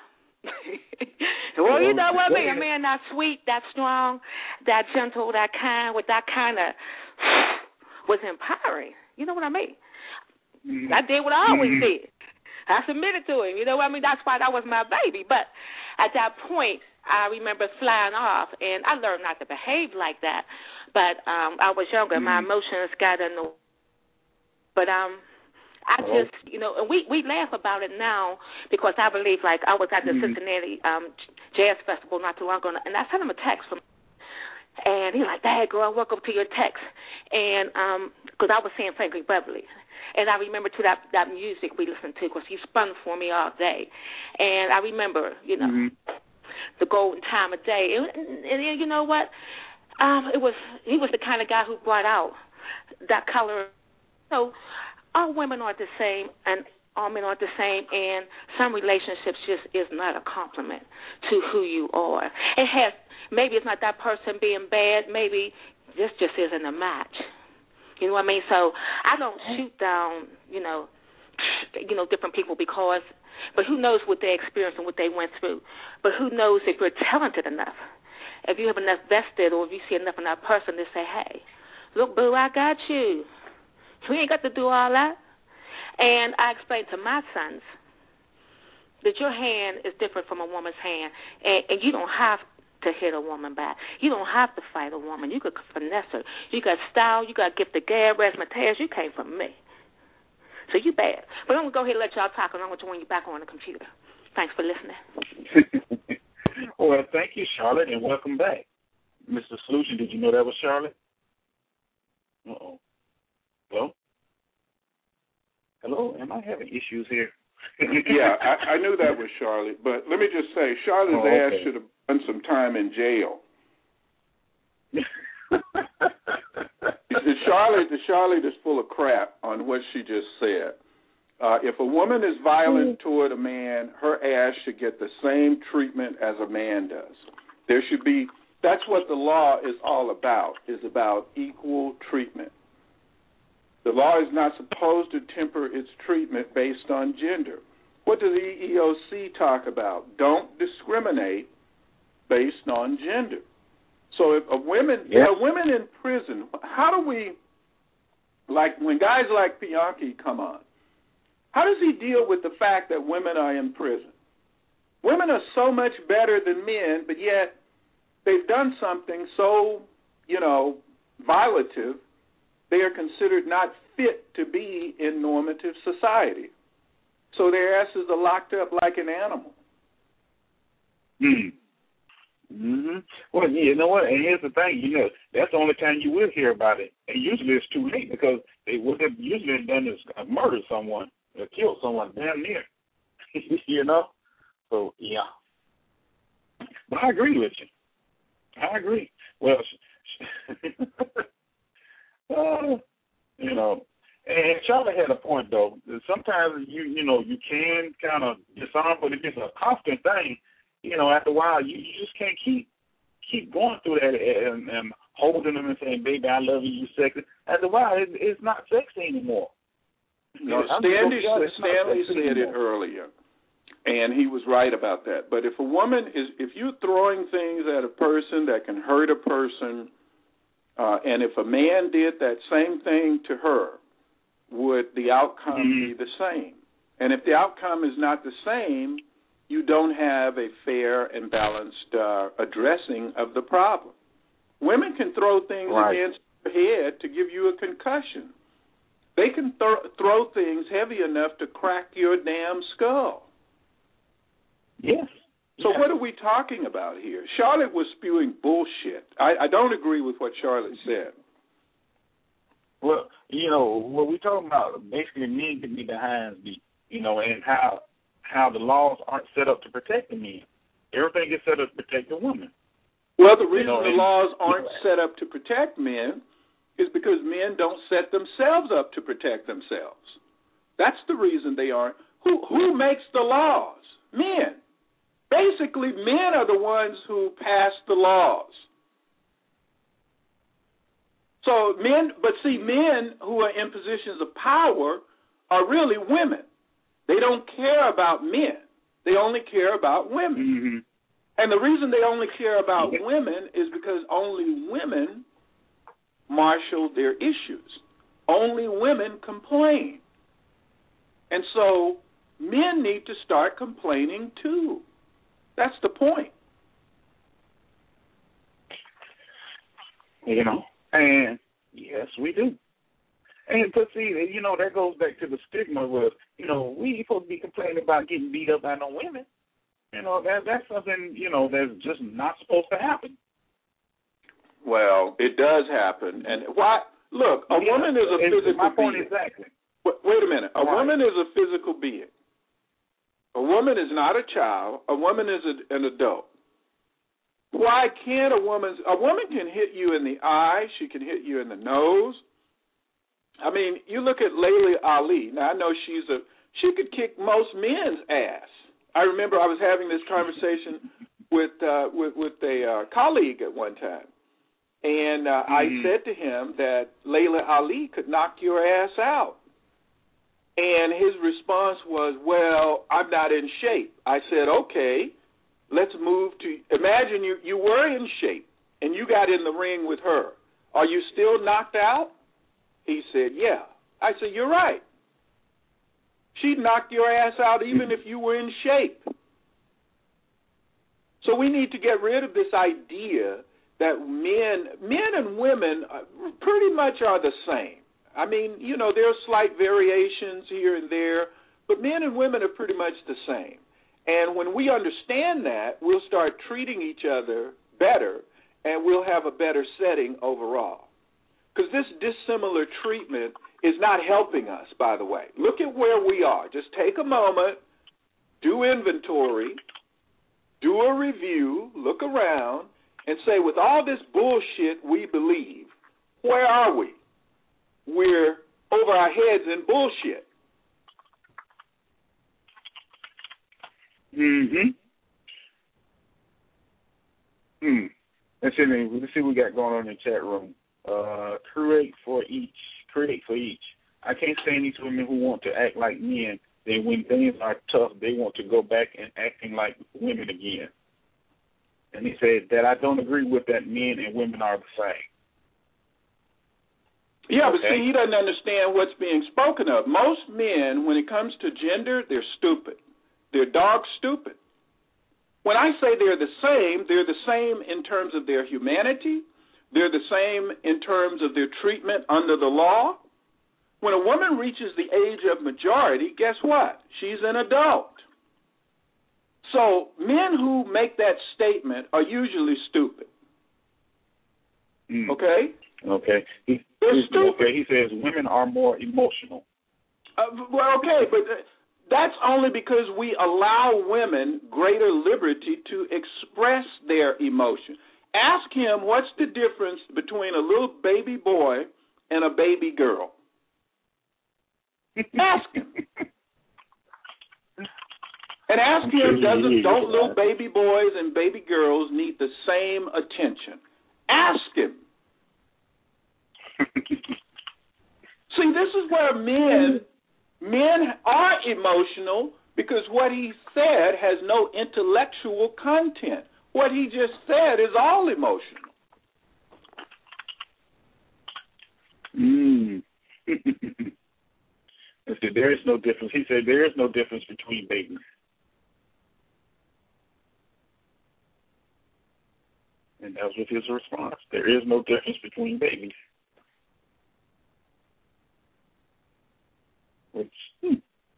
Well, you know what, me, a man that sweet, that strong, that gentle, that kind, with that kind of was empowering. You know what I mean? Mm-hmm. I did what I always mm-hmm. did. I submitted to him. You know what I mean? That's why that was my baby. But at that point, I remember flying off, and I learned not to behave like that. But um, I was younger. Mm-hmm. My emotions got in the... But um, I oh. just, you know, and we, we laugh about it now because I believe, like, I was at the mm-hmm. Cincinnati um, Jazz Festival not too long ago, and I sent him a text from, and he's like, Dad, girl, I woke up to your text, and because um, I was saying Frankie Beverly. And I remember, too, that, that music we listened to because he spun for me all day. And I remember, you know, mm-hmm. the golden time of day. And, and, and you know what? Um, it was he was the kind of guy who brought out that color. So all women aren't the same, and all men aren't the same, and some relationships just is not a compliment to who you are. It has, maybe it's not that person being bad. Maybe this just isn't a match. You know what I mean? So I don't shoot down, you know, you know, different people because, but who knows what they experienced and what they went through. But who knows if you're talented enough, if you have enough vested, or if you see enough in that person to say, hey, look, boo, I got you. We ain't got to do all that. And I explained to my sons that your hand is different from a woman's hand, and, and you don't have to hit a woman back. You don't have to fight a woman. You could finesse her. You got style. You got gift of gab, razzmatazz. You came from me. So you bad. But I'm going to go ahead and let y'all talk, and I'm going to join you back on the computer. Thanks for listening.
Well, thank you, Charlotte, and welcome back. Mister Solution, did you know that was Charlotte? Uh-oh. Hello? Hello? Am I having issues here?
Yeah, I, I knew that was Charlotte, but let me just say, Charlotte's oh, okay. ass should have done some time in jail. the Charlotte, the Charlotte is full of crap on what she just said. Uh, if a woman is violent toward a man, her ass should get the same treatment as a man does. There should be. That's what the law is all about. Is about equal treatment. The law is not supposed to temper its treatment based on gender. What does the E E O C talk about? Don't discriminate based on gender. So if a women,
yes.
you know, women in prison, how do we, like when guys like Bianchi come on, how does he deal with the fact that women are in prison? Women are so much better than men, but yet they've done something so, you know, violative, they are considered not fit to be in normative society. So their asses are locked up like an animal.
Mm. Mm-hmm. Well, you know what? And here's the thing. You know, that's the only time you will hear about it. And usually it's too late because they what they've usually done is murdered someone or killed someone damn near. You know? So, yeah. But I agree with you. I agree. Well, uh, you know, and Charlotte had a point, though. Sometimes, you you know, you can kind of disarm, but if it's a constant thing, you know, after a while, you, you just can't keep keep going through that and, and holding them and saying, baby, I love you, you sexy. After a while, it, it's not sexy anymore.
No, Stanley, Stanley said it earlier, and he was right about that. But if a woman is, if you're throwing things at a person that can hurt a person, uh, and if a man did that same thing to her, would the outcome mm-hmm. be the same? And if the outcome is not the same, you don't have a fair and balanced uh, addressing of the problem. Women can throw things right. against your head to give you a concussion. They can th- throw things heavy enough to crack your damn skull.
Yes.
So
yeah.
what are we talking about here? Charlotte was spewing bullshit. I, I don't agree with what Charlotte said.
Well, you know, what we're talking about, basically men can be behind beat, you know, and how how the laws aren't set up to protect the men. Everything is set up to protect the woman.
Well, the reason
you know,
the laws aren't set up to protect men is because men don't set themselves up to protect themselves. That's the reason they aren't. Who who makes the laws? Men. Basically, men are the ones who pass the laws. So men, but see, men who are in positions of power are really women. They don't care about men. They only care about women.
Mm-hmm.
And the reason they only care about women is because only women marshal their issues. Only women complain. And so men need to start complaining too. That's the point.
You know, and yes, we do. And to see, you know, that goes back to the stigma where, you know, we supposed to be complaining about getting beat up by no women. You know, that that's something, you know, that's just not supposed to happen.
Well, it does happen. And why? Look, a
yeah,
woman is a physical
my point
being.
Exactly.
Wait, wait a minute. A
right.
woman is a physical being. A woman is not a child. A woman is a, an adult. Why can't a woman? A woman can hit you in the eye. She can hit you in the nose. I mean, you look at Layla Ali. Now, I know she's a, she could kick most men's ass. I remember I was having this conversation with uh, with, with a uh, colleague at one time. And uh, mm-hmm. I said to him that Layla Ali could knock your ass out. And his response was, well, I'm not in shape. I said, okay, let's move to, imagine you, you were in shape and you got in the ring with her. Are you still knocked out? He said, yeah. I said, you're right. She'd knock your ass out even if you were in shape. So we need to get rid of this idea that men, men and women pretty much are the same. I mean, you know, there are slight variations here and there, but men and women are pretty much the same. And when we understand that, we'll start treating each other better, and we'll have a better setting overall. Because this dissimilar treatment is not helping us, by the way. Look at where we are. Just take a moment, do inventory, do a review, look around, and say, with all this bullshit we believe, where are we? We're over our heads in bullshit.
Mm-hmm. Hmm. Let's see, let's see what we got going on in the chat room. Uh, create for each. Create for each. I can't stand these women who want to act like men. Then when things are tough, they want to go back and acting like women again. And he said that I don't agree with that men and women are the same.
Yeah,
okay.
but see, he doesn't understand what's being spoken of. Most men, when it comes to gender, they're stupid. They're dog stupid. When I say they're the same, they're the same in terms of their humanity. They're the same in terms of their treatment under the law. When a woman reaches the age of majority, guess what? She's an adult. So men who make that statement are usually stupid.
Mm.
Okay?
Okay. He,
They're stupid.
Okay, he says women are more emotional.
Uh, well, okay, but that's only because we allow women greater liberty to express their emotion. Ask him what's the difference between a little baby boy and a baby girl. Ask him. And ask him, doesn't don't little baby boys and baby girls need the same attention? Ask him. See, this is where men men are emotional because what he said has no intellectual content. What he just said is all emotional.
Mm. Said, there is no difference. He said there is no difference between babies. And that was his response. There is no difference between babies. Which, hmm.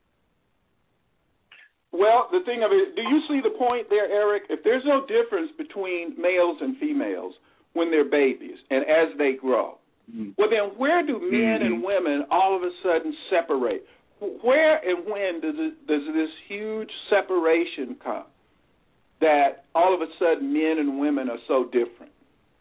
Well, the thing of it, do you see the point there, Eric? If there's no difference between males and females when they're babies and as they grow, mm-hmm. well, then where do men mm-hmm. and women all of a sudden separate? Where and when does it, does this huge separation come that all of a sudden men and women are so different?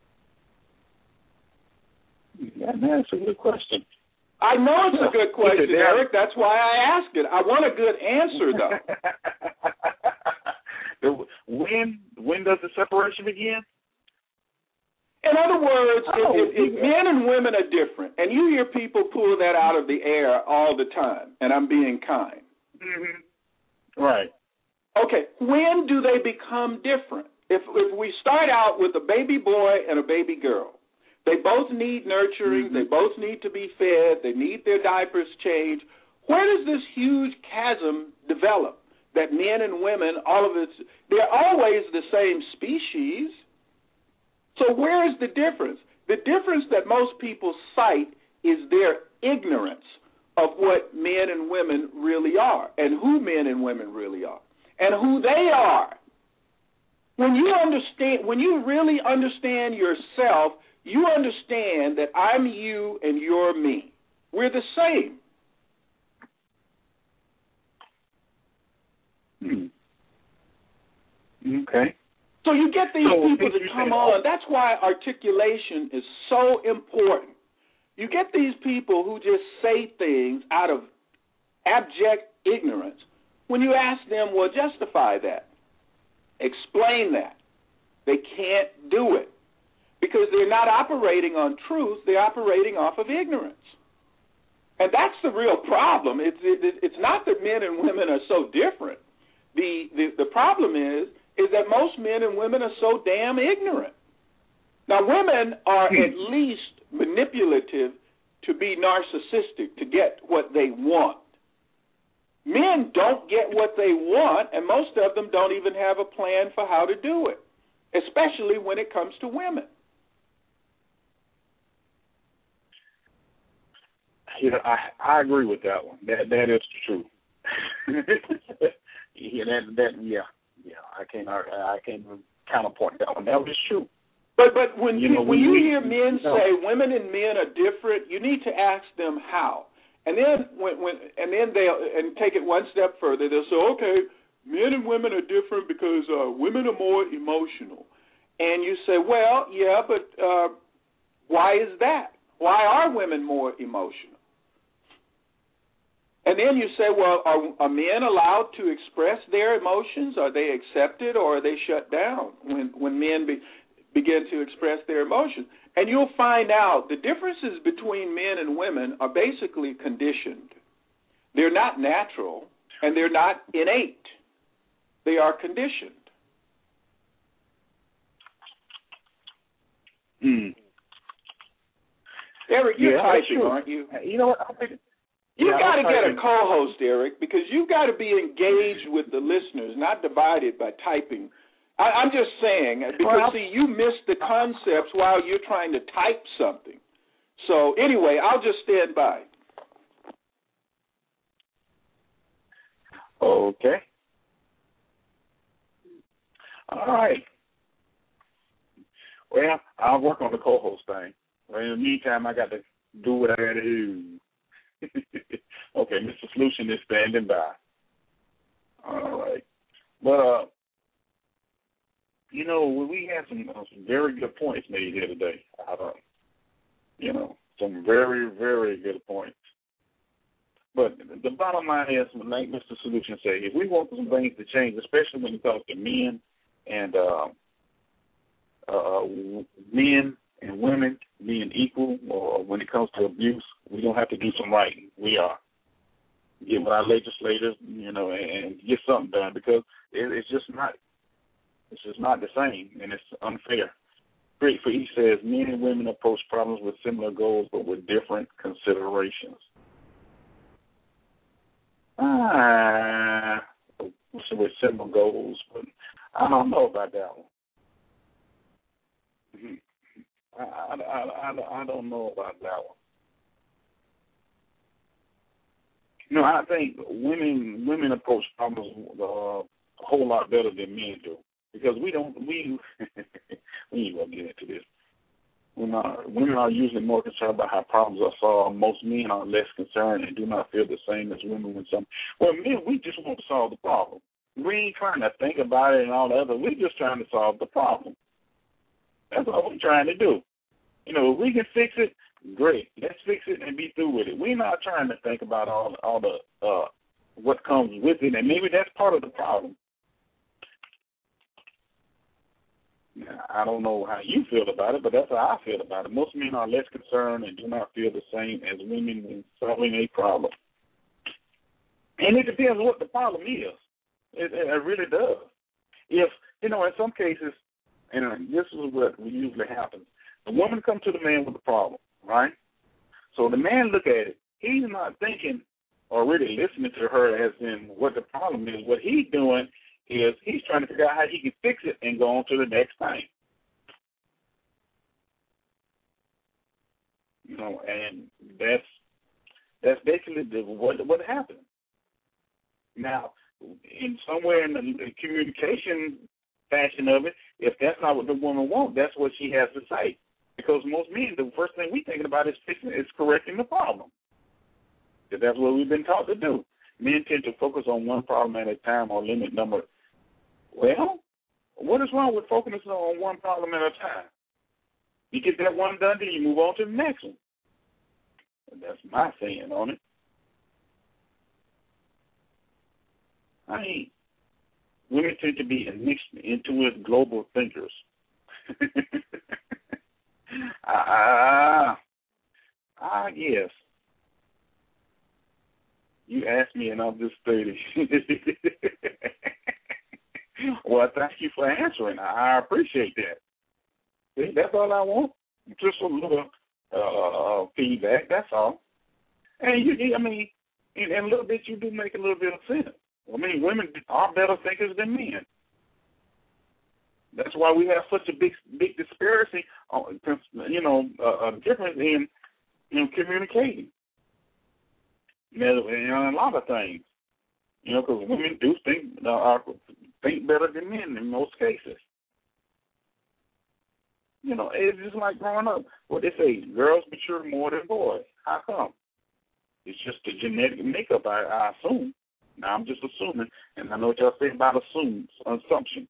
Yeah, that's a good question.
I know it's a good question, Eric. That's why I asked it. I want a good answer,
though. when when does the separation begin?
In other words,
oh,
if, if, if men and women are different, and you hear people pull that out of the air all the time, and I'm being kind.
Mm-hmm. Right.
Okay, when do they become different? If if we start out with a baby boy and a baby girl, they both need nurturing, mm-hmm. they both need to be fed, they need their diapers changed. Where does this huge chasm develop that men and women, all of it, they're always the same species? So where is the difference? The difference that most people cite is their ignorance of what men and women really are and who men and women really are and who they are. When you understand, when you really understand yourself, you understand that I'm you and you're me. We're the same.
Hmm. Okay.
So you get these
so
people to come on. That's why articulation is so important. You get these people who just say things out of abject ignorance. When you ask them, well, justify that. Explain that. They can't do it because they're not operating on truth. They're operating off of ignorance. And that's the real problem. It's, it, it's not that men and women are so different. The, the, the problem is is that most men and women are so damn ignorant. Now, women are at least manipulative to be narcissistic, to get what they want. Men don't get what they want, and most of them don't even have a plan for how to do it, especially when it comes to women.
Yeah, I, I agree with that one. That that is true. yeah, that that yeah. Yeah, I can't. I can't counterpoint that one. That was true.
But but when
you
you,
know,
when you
we,
hear men
no.
say women and men are different, you need to ask them how. And then when when and then they and take it one step further. They'll say, okay, men and women are different because uh, women are more emotional. And you say, well, yeah, but uh, why is that? Why are women more emotional? And then you say, well, are, are men allowed to express their emotions? Are they accepted or are they shut down when, when men be, begin to express their emotions? And you'll find out the differences between men and women are basically conditioned. They're not natural and they're not innate. They are conditioned.
Mm.
Eric, you're
yeah,
typing, aren't you?
You know what? I think,
you
yeah,
got to get a co-host, Eric, because you've got to be engaged with the listeners, not divided by typing. I, I'm just saying, because, well, see, you miss the concepts while you're trying to type something. So, anyway, I'll just stand by.
Okay. All right. Well, I'll work on the co-host thing. Well, in the meantime, I got to do what I got to do. Okay, Mister Solution is standing by. All right. But, uh, you know, we had some, uh, some very good points made here today. Uh, you know, some very, very good points. But the bottom line is, like Mister Solution said, if we want some things to change, especially when it comes to men and uh, uh, men and women being equal, or when it comes to abuse, we don't have to do some writing. We are. Get with our legislators, you know, and, and get something done, because it, it's just not, it's just not the same, and it's unfair. Great for each says, men and women approach problems with similar goals, but with different considerations. Ah, with similar goals, but I don't know about that one. I, I, I, I, I don't know about that one. You know, I think women women approach problems uh, a whole lot better than men do, because we don't we we ain't gonna get into this. When our, women are usually more concerned about how problems are solved. Most men are less concerned and do not feel the same as women when some. Well, men, we just want to solve the problem. We ain't trying to think about it and all the other. We're just trying to solve the problem. That's all we're trying to do. You know, if we can fix it, great. Let's fix it and be through with it. We're not trying to think about all all the uh, what comes with it, and maybe that's part of the problem. Now, I don't know how you feel about it, but that's how I feel about it. Most men are less concerned and do not feel the same as women in solving a problem. And it depends on what the problem is. It, it really does. If, you know, in some cases, and this is what usually happens, the woman comes to the man with a problem, right? So the man look at it. He's not thinking or really listening to her as in what the problem is. What he's doing is he's trying to figure out how he can fix it and go on to the next thing. You know, and that's that's basically the, what what happened. Now, in somewhere in the, the communication fashion of it, if that's not what the woman wants, that's what she has to say. Because most men, the first thing we're thinking about is fixing, is correcting the problem. Because that's what we've been taught to do. Men tend to focus on one problem at a time or limit number. Well, what is wrong with focusing on one problem at a time? You get that one done, then you move on to the next one. And that's my saying on it. I mean, women tend to be mixed, intuitive, global thinkers. Ah, ah, yes. You asked me, and I'm just stating. Well, thank you for answering. I appreciate that. See, that's all I want. Just a little uh, feedback. That's all. And you, I mean, in, in a little bit, you do make a little bit of sense. I mean, women are better thinkers than men. That's why we have such a big, big disparity, you know, a, a difference in, in communicating. You know, in a lot of things, you know, because women do think uh, think better than men in most cases. You know, it's just like growing up. What they say, girls mature more than boys. How come? It's just the genetic makeup, I, I assume. Now, I'm just assuming, and I know what y'all say about assume, assumption.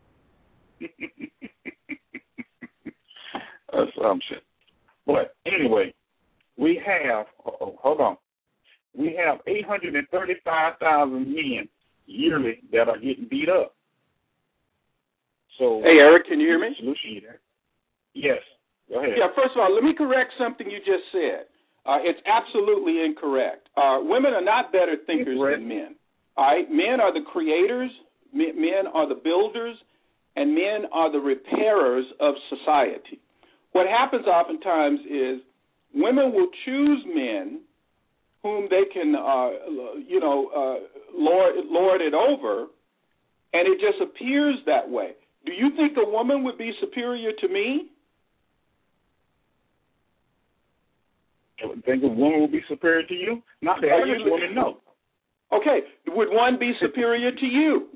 Assumption. But anyway, we have, oh, hold on, we have eight hundred thirty-five thousand men yearly that are getting beat up. So,
hey, Eric, can you hear me?
Yes. Go ahead.
Yeah, first of all, let me correct something you just said. Uh, it's absolutely incorrect. Uh, women are not better thinkers incorrect. than men. All right? Men are the creators, men are the builders, and men are the repairers of society. What happens oftentimes is women will choose men whom they can, uh, you know, uh, lord, lord it over, and it just appears that way. Do you think a woman would be superior to me?
I would think a woman would be superior to you? Not the average
you,
woman, no.
Okay, would one be superior to you?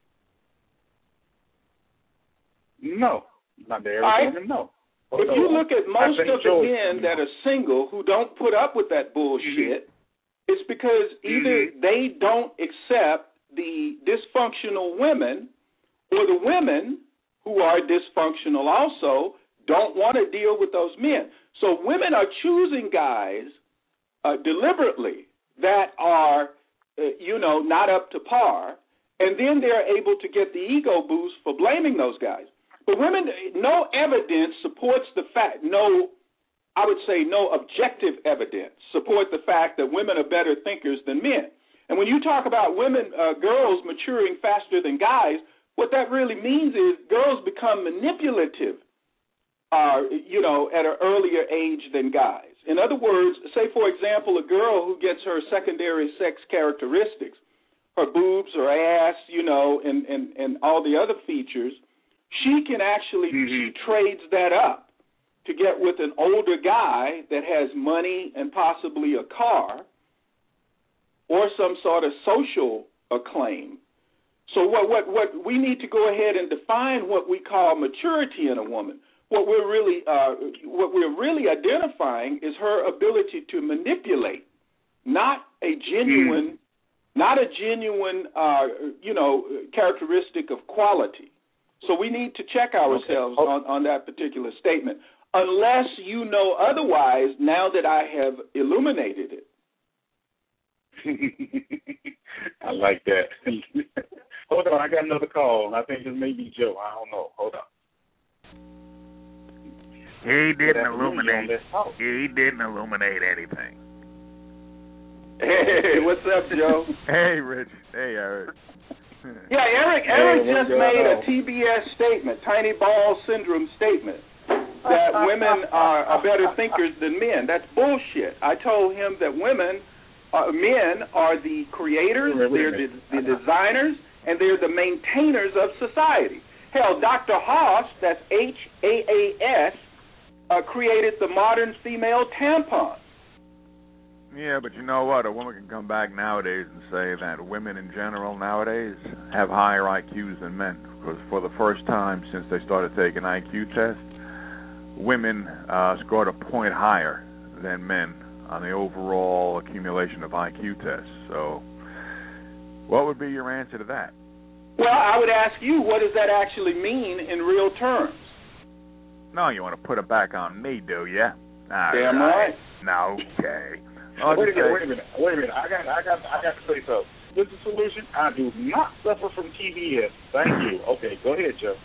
No, not the average
right.
woman, no.
If you look at most of the men that are single who don't put up with that bullshit, mm-hmm. it's because either mm-hmm. they don't accept the dysfunctional women, or the women who are dysfunctional also don't want to deal with those men. So women are choosing guys uh, deliberately that are, uh, you know, not up to par, and then they're able to get the ego boost for blaming those guys. But women, no evidence supports the fact, no, I would say no objective evidence support the fact that women are better thinkers than men. And when you talk about women, uh, girls maturing faster than guys, what that really means is girls become manipulative, uh, you know, at an earlier age than guys. In other words, say, for example, a girl who gets her secondary sex characteristics, her boobs, her ass, you know, and, and, and all the other features, she can actually, mm-hmm. she trades that up to get with an older guy that has money and possibly a car or some sort of social acclaim. So what, what, what we need to go ahead and define what we call maturity in a woman. What we're really uh, what we're really identifying is her ability to manipulate, not a genuine, mm. not a genuine, uh, you know, characteristic of quality. So we need to check ourselves okay. on, on that particular statement, unless you know otherwise. Now that I have illuminated it.
I like that. Hold on, I got another call. I think this may be Joe. I don't know. Hold on.
He didn't illuminate. He didn't illuminate anything.
Hey, what's up, Joe?
Hey, Rich. Hey, Eric.
Yeah, Eric. Eric
hey,
just made a T B S statement, tiny ball syndrome statement, that women are, are better thinkers than men. That's bullshit. I told him that women, uh, men are the creators, they're the, the designers, and they're the maintainers of society. Hell, Doctor Haas, that's H A A S, uh, created the modern female tampon.
Yeah, but you know what? A woman can come back nowadays and say that women in general nowadays have higher I Qs than men, because for the first time since they started taking I Q tests, women uh, scored a point higher than men on the overall accumulation of I Q tests. So what would be your answer to that?
Well, I would ask you, what does that actually mean in real terms?
No, you want to put it back on me, do you? All
Damn right.
right. No, okay.
Oh, wait a minute, wait a minute, wait a minute. I got, I got, I got to say something. What's the solution? I do not suffer from T B S. Thank you. Okay, go ahead, Joe.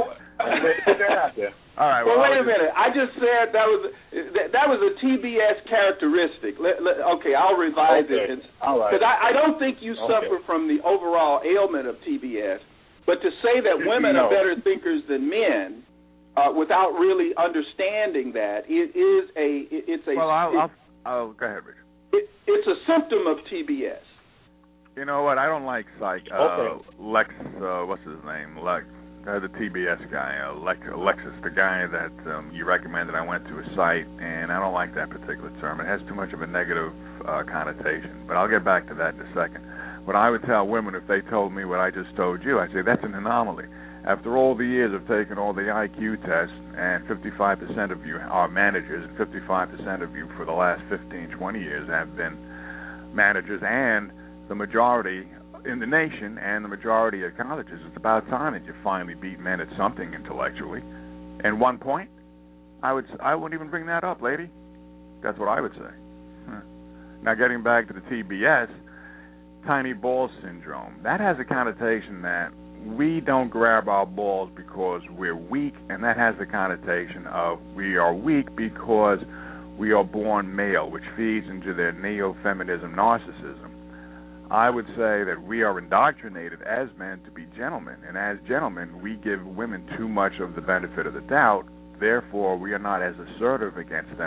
Put that out there.
All right.
Well,
well
wait a minute. I just said that was that, that was a T B S characteristic. Let, let, okay, I'll revise
okay.
it.
All right.
Because I, I don't think you
okay.
suffer from the overall ailment of T B S, but to say that women
no.
are better thinkers than men, uh, without really understanding that, it is a it, it's a.
Well, I'll,
it,
I'll, I'll go ahead, Richard.
It, it's a symptom of T B S.
You know what? I don't like psych. Uh,
okay.
Lex, uh, what's his name? Lex, uh, the T B S guy. Uh, Lex, Alexis, the guy that um, you recommended. I went to his site, and I don't like that particular term. It has too much of a negative uh, connotation. But I'll get back to that in a second. What I would tell women if they told me what I just told you, I'd say that's an anomaly. After all the years of taking all the I Q tests, and fifty-five percent of you are managers, and fifty-five percent of you for the last fifteen, twenty years have been managers, and the majority in the nation and the majority at colleges, it's about time that you finally beat men at something intellectually. And one point, I would I wouldn't even bring that up, lady. That's what I would say. Huh. Now, getting back to the T B S, tiny ball syndrome, that has a connotation that we don't grab our balls because we're weak, and that has the connotation of we are weak because we are born male, which feeds into their neo-feminism narcissism. I would say that we are indoctrinated as men to be gentlemen, and as gentlemen, we give women too much of the benefit of the doubt. Therefore, we are not as assertive against them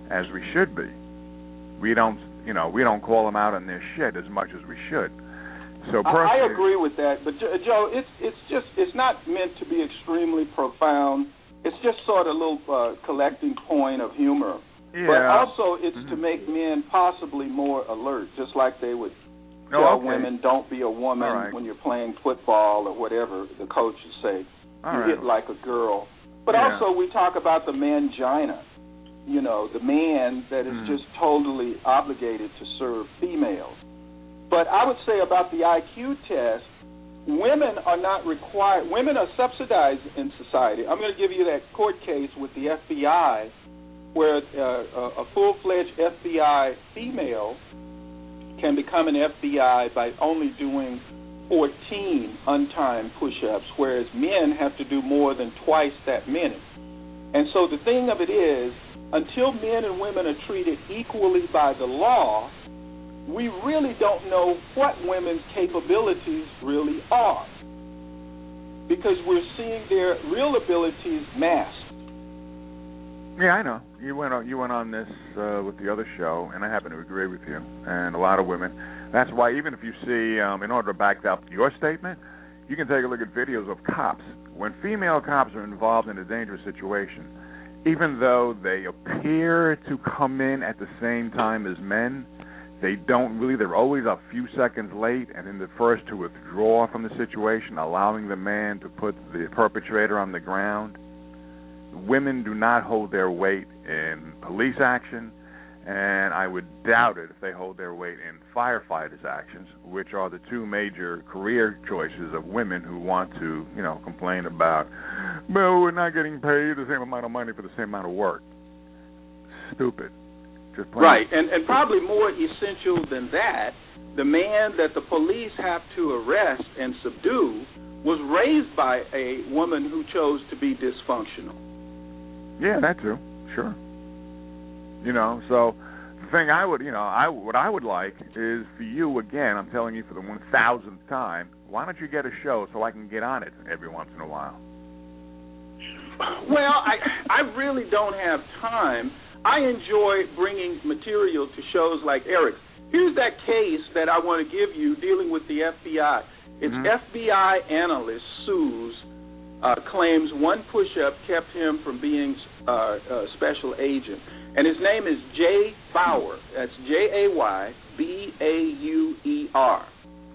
as we should be. We don't, you know, we don't call them out on their shit as much as we should. So
I, I agree with that, but Joe, it's it's just it's not meant to be extremely profound. It's just sort of a little uh, collecting point of humor.
Yeah.
But also, it's
mm-hmm.
to make men possibly more alert, just like they would tell
oh, okay.
women, "Don't be a woman
right.
when you're playing football or whatever." The coach would say,
All
"You
right.
hit like a girl." But
yeah.
also, we talk about the mangina. You know, the man that is
mm.
just totally obligated to serve females. But I would say about the I Q test, women are not required, women are subsidized in society. I'm going to give you that court case with the F B I where uh, a full-fledged F B I female can become an F B I by only doing fourteen untimed push-ups, whereas men have to do more than twice that many. And so the thing of it is, until men and women are treated equally by the law, we really don't know what women's capabilities really are, because we're seeing their real abilities masked.
Yeah, I know. You went on. You went on this uh, with the other show, and I happen to agree with you. And a lot of women. That's why, even if you see, um, in order to back up your statement, you can take a look at videos of cops. When female cops are involved in a dangerous situation, even though they appear to come in at the same time as men, they don't really. They're always a few seconds late, and then the first to withdraw from the situation, allowing the man to put the perpetrator on the ground. Women do not hold their weight in police action, and I would doubt it if they hold their weight in firefighters' actions, which are the two major career choices of women who want to, you know, complain about, well, we're not getting paid the same amount of money for the same amount of work. Stupid. Just plain
right, and, and probably more essential than that, the man that the police have to arrest and subdue was raised by a woman who chose to be dysfunctional.
Yeah, that too. Sure. You know, so the thing I would, you know, I what I would like is for you, again, I'm telling you for the one thousandth time, why don't you get a show so I can get on it every once in a while?
Well, I I really don't have time. I enjoy bringing material to shows like Eric's. Here's that case that I want to give you dealing with the F B I. It's
mm-hmm.
F B I analyst sues, uh, claims one push-up kept him from being uh, a special agent. And his name is Jay Bauer. That's J A Y B A U E R.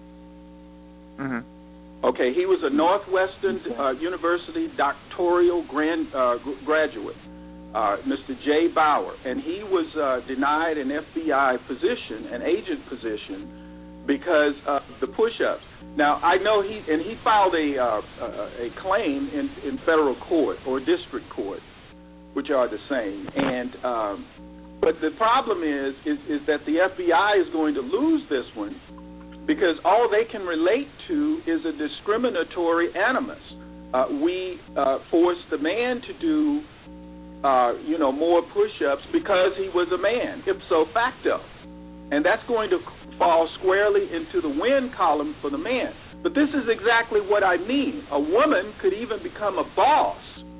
Mm-hmm.
Okay, he was a Northwestern uh, University doctoral grand, uh, graduate, uh, Mister Jay Bauer. And he was uh, denied an F B I position, an agent position, because of the push-ups. Now, I know he, and he filed a uh, a claim in, in federal court or district court, which are the same. And um, but the problem is, is is that the F B I is going to lose this one because all they can relate to is a discriminatory animus. Uh, we uh, forced the man to do, uh, you know, more push-ups because he was a man, ipso facto, and that's going to fall squarely into the win column for the man. But this is exactly what I mean. A woman could even become a boss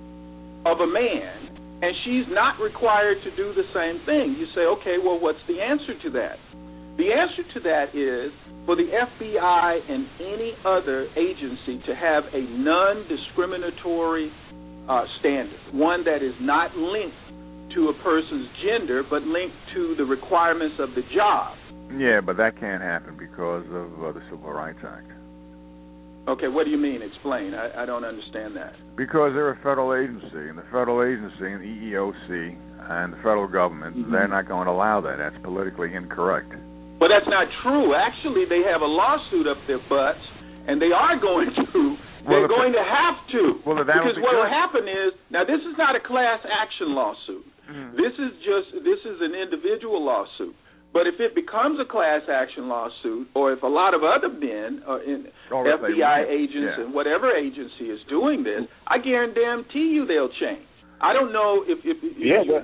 of a man, and she's not required to do the same thing. You say, okay, well, what's the answer to that? The answer to that is for the F B I and any other agency to have a non-discriminatory uh, standard, one that is not linked to a person's gender but linked to the requirements of the job.
Yeah, but that can't happen because of uh, the Civil Rights Act.
Okay, what do you mean? Explain. I, I don't understand that.
Because they're a federal agency, and the federal agency and the E E O C and the federal government, mm-hmm. they're not going to allow that. That's politically incorrect.
But that's not true. Actually, they have a lawsuit up their butts, and they are going to. They're
well,
going to have to.
Well, that
because
be
what
good.
will happen is, now this is not a class action lawsuit. Mm-hmm. This is just, this is an individual lawsuit. But if it becomes a class action lawsuit, or if a lot of other men, uh, in
or
F B I agents
yeah.
and whatever agency is doing this, I guarantee you they'll change. I don't know if... if, if
yeah,
you,
but...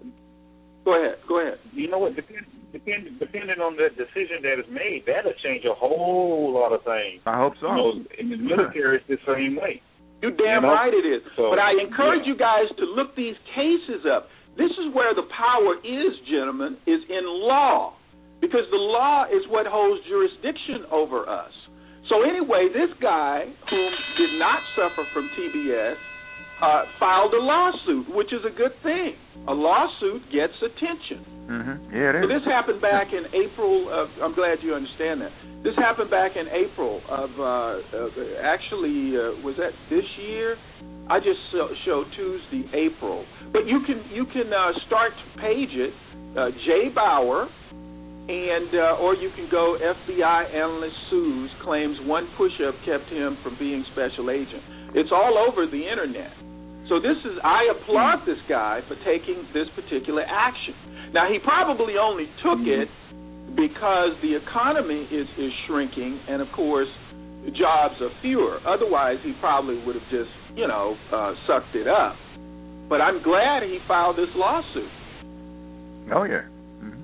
Go ahead, go ahead.
You know what, depend, depend, depending on the decision that is made, that'll change a whole lot of things.
I hope so.
You know, in the military, it's the same way.
You're damn
you know?
right it is.
So,
but I encourage
yeah.
you guys to look these cases up. this is where the power is, gentlemen, is in law, because the law is what holds jurisdiction over us. So anyway, this guy who did not suffer from T B S uh, filed a lawsuit, which is a good thing. A lawsuit gets attention.
Mm-hmm. Yeah, it is.
So this happened back in April of, I'm glad you understand that. This happened back in April of, uh, of actually, uh, was that this year? I just showed Tuesday, April. But you can you can uh, start to page it, uh, Jay Bauer, and uh, or you can go F B I analyst sues, claims one push-up kept him from being special agent. It's all over the internet. So this is, I applaud this guy for taking this particular action. Now, he probably only took it because the economy is, is shrinking, and, of course, jobs are fewer. Otherwise, he probably would have just, you know, uh, sucked it up. But I'm glad he filed this lawsuit.
Oh, yeah.
Mm-hmm.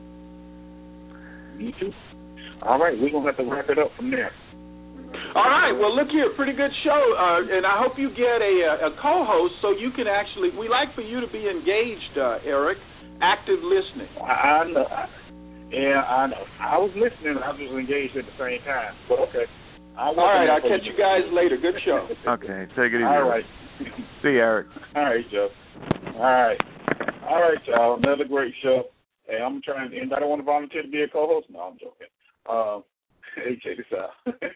Me too. All right, we're going to have to wrap it up from there.
All right, well, look here, pretty good show, uh, and I hope you get a, a co-host so you can actually, we like for you to be engaged, uh, Eric, active listening.
I, I know. I, yeah, I know. I was listening, I was engaged at the same time, but okay.
All right, I'll catch you guys later. Good show.
Okay, take it easy.
All right.
See you, Eric.
All right, Joe. All right. All right, y'all, another great show. Hey, I'm trying, anybody want to volunteer to be a co-host? No, I'm joking. Um, Hey, check this out.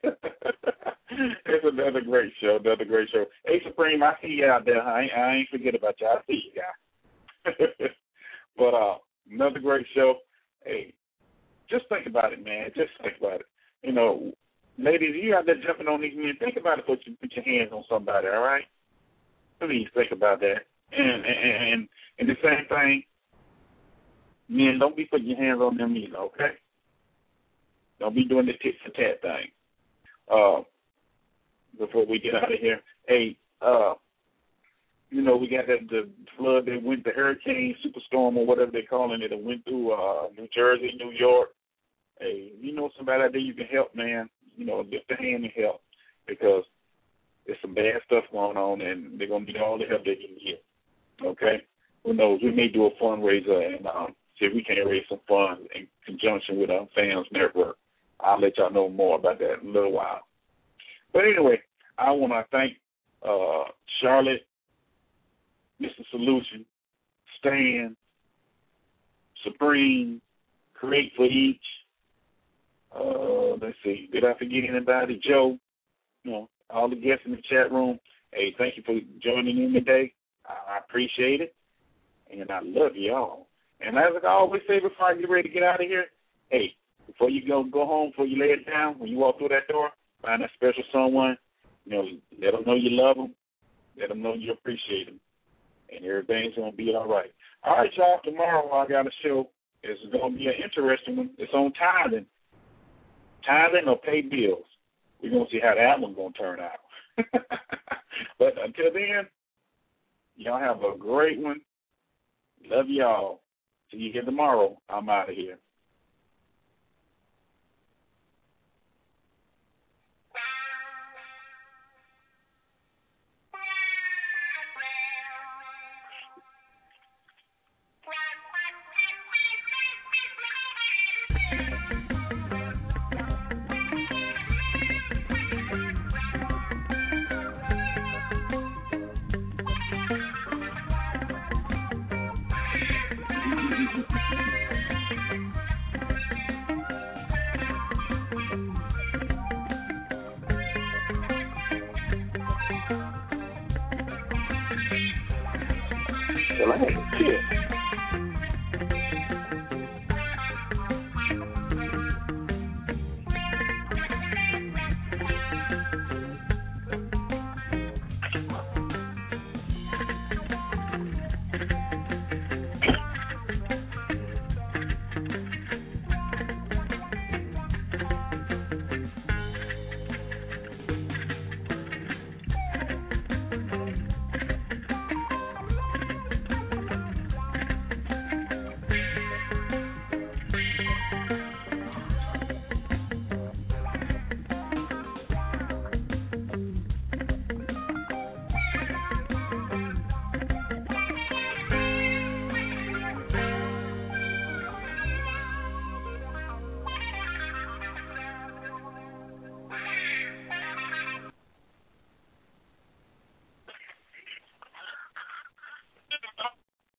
It's another great show, another great show. Hey, Supreme, I see you out there. I ain't, I ain't forget about you. I see you, guy. But uh, another great show. Hey, just think about it, man. Just think about it. You know, ladies, you out there jumping on these men, think about it. Put your, put your hands on somebody, all right? Please think about that. And, and, and, and the same thing, men, don't be putting your hands on them either, okay? Don't be doing the tit for tat thing. Uh, before we get out of here, hey, uh, you know, we got that the flood that went, the hurricane, superstorm, or whatever they're calling it, that went through uh, New Jersey, New York. Hey, you know somebody out there you can help, man. You know, lift a hand and help, because there's some bad stuff going on, and they're gonna need all the help they can get. Okay, who knows? We may do a fundraiser and um, see if we can raise some funds in conjunction with our Fans Network. I'll let y'all know more about that in a little while. But anyway, I want to thank uh, Charlotte, Mister Solution, Stan, Supreme, Create for Each. Uh, let's see, did I forget anybody? Joe, you know, all the guests in the chat room. Hey, thank you for joining in today. I appreciate it, and I love y'all. And as I always say before I get ready to get out of here, hey, before you go go home, before you lay it down, when you walk through that door, find that special someone, you know, let them know you love them, let them know you appreciate them, and everything's going to be all right. All right, y'all, tomorrow I got a show. It's going to be an interesting one. It's on tithing. Tithing or pay bills. We're going to see how that one's going to turn out. But until then, y'all have a great one. Love y'all. See you again tomorrow. I'm out of here. Well, I had a tip.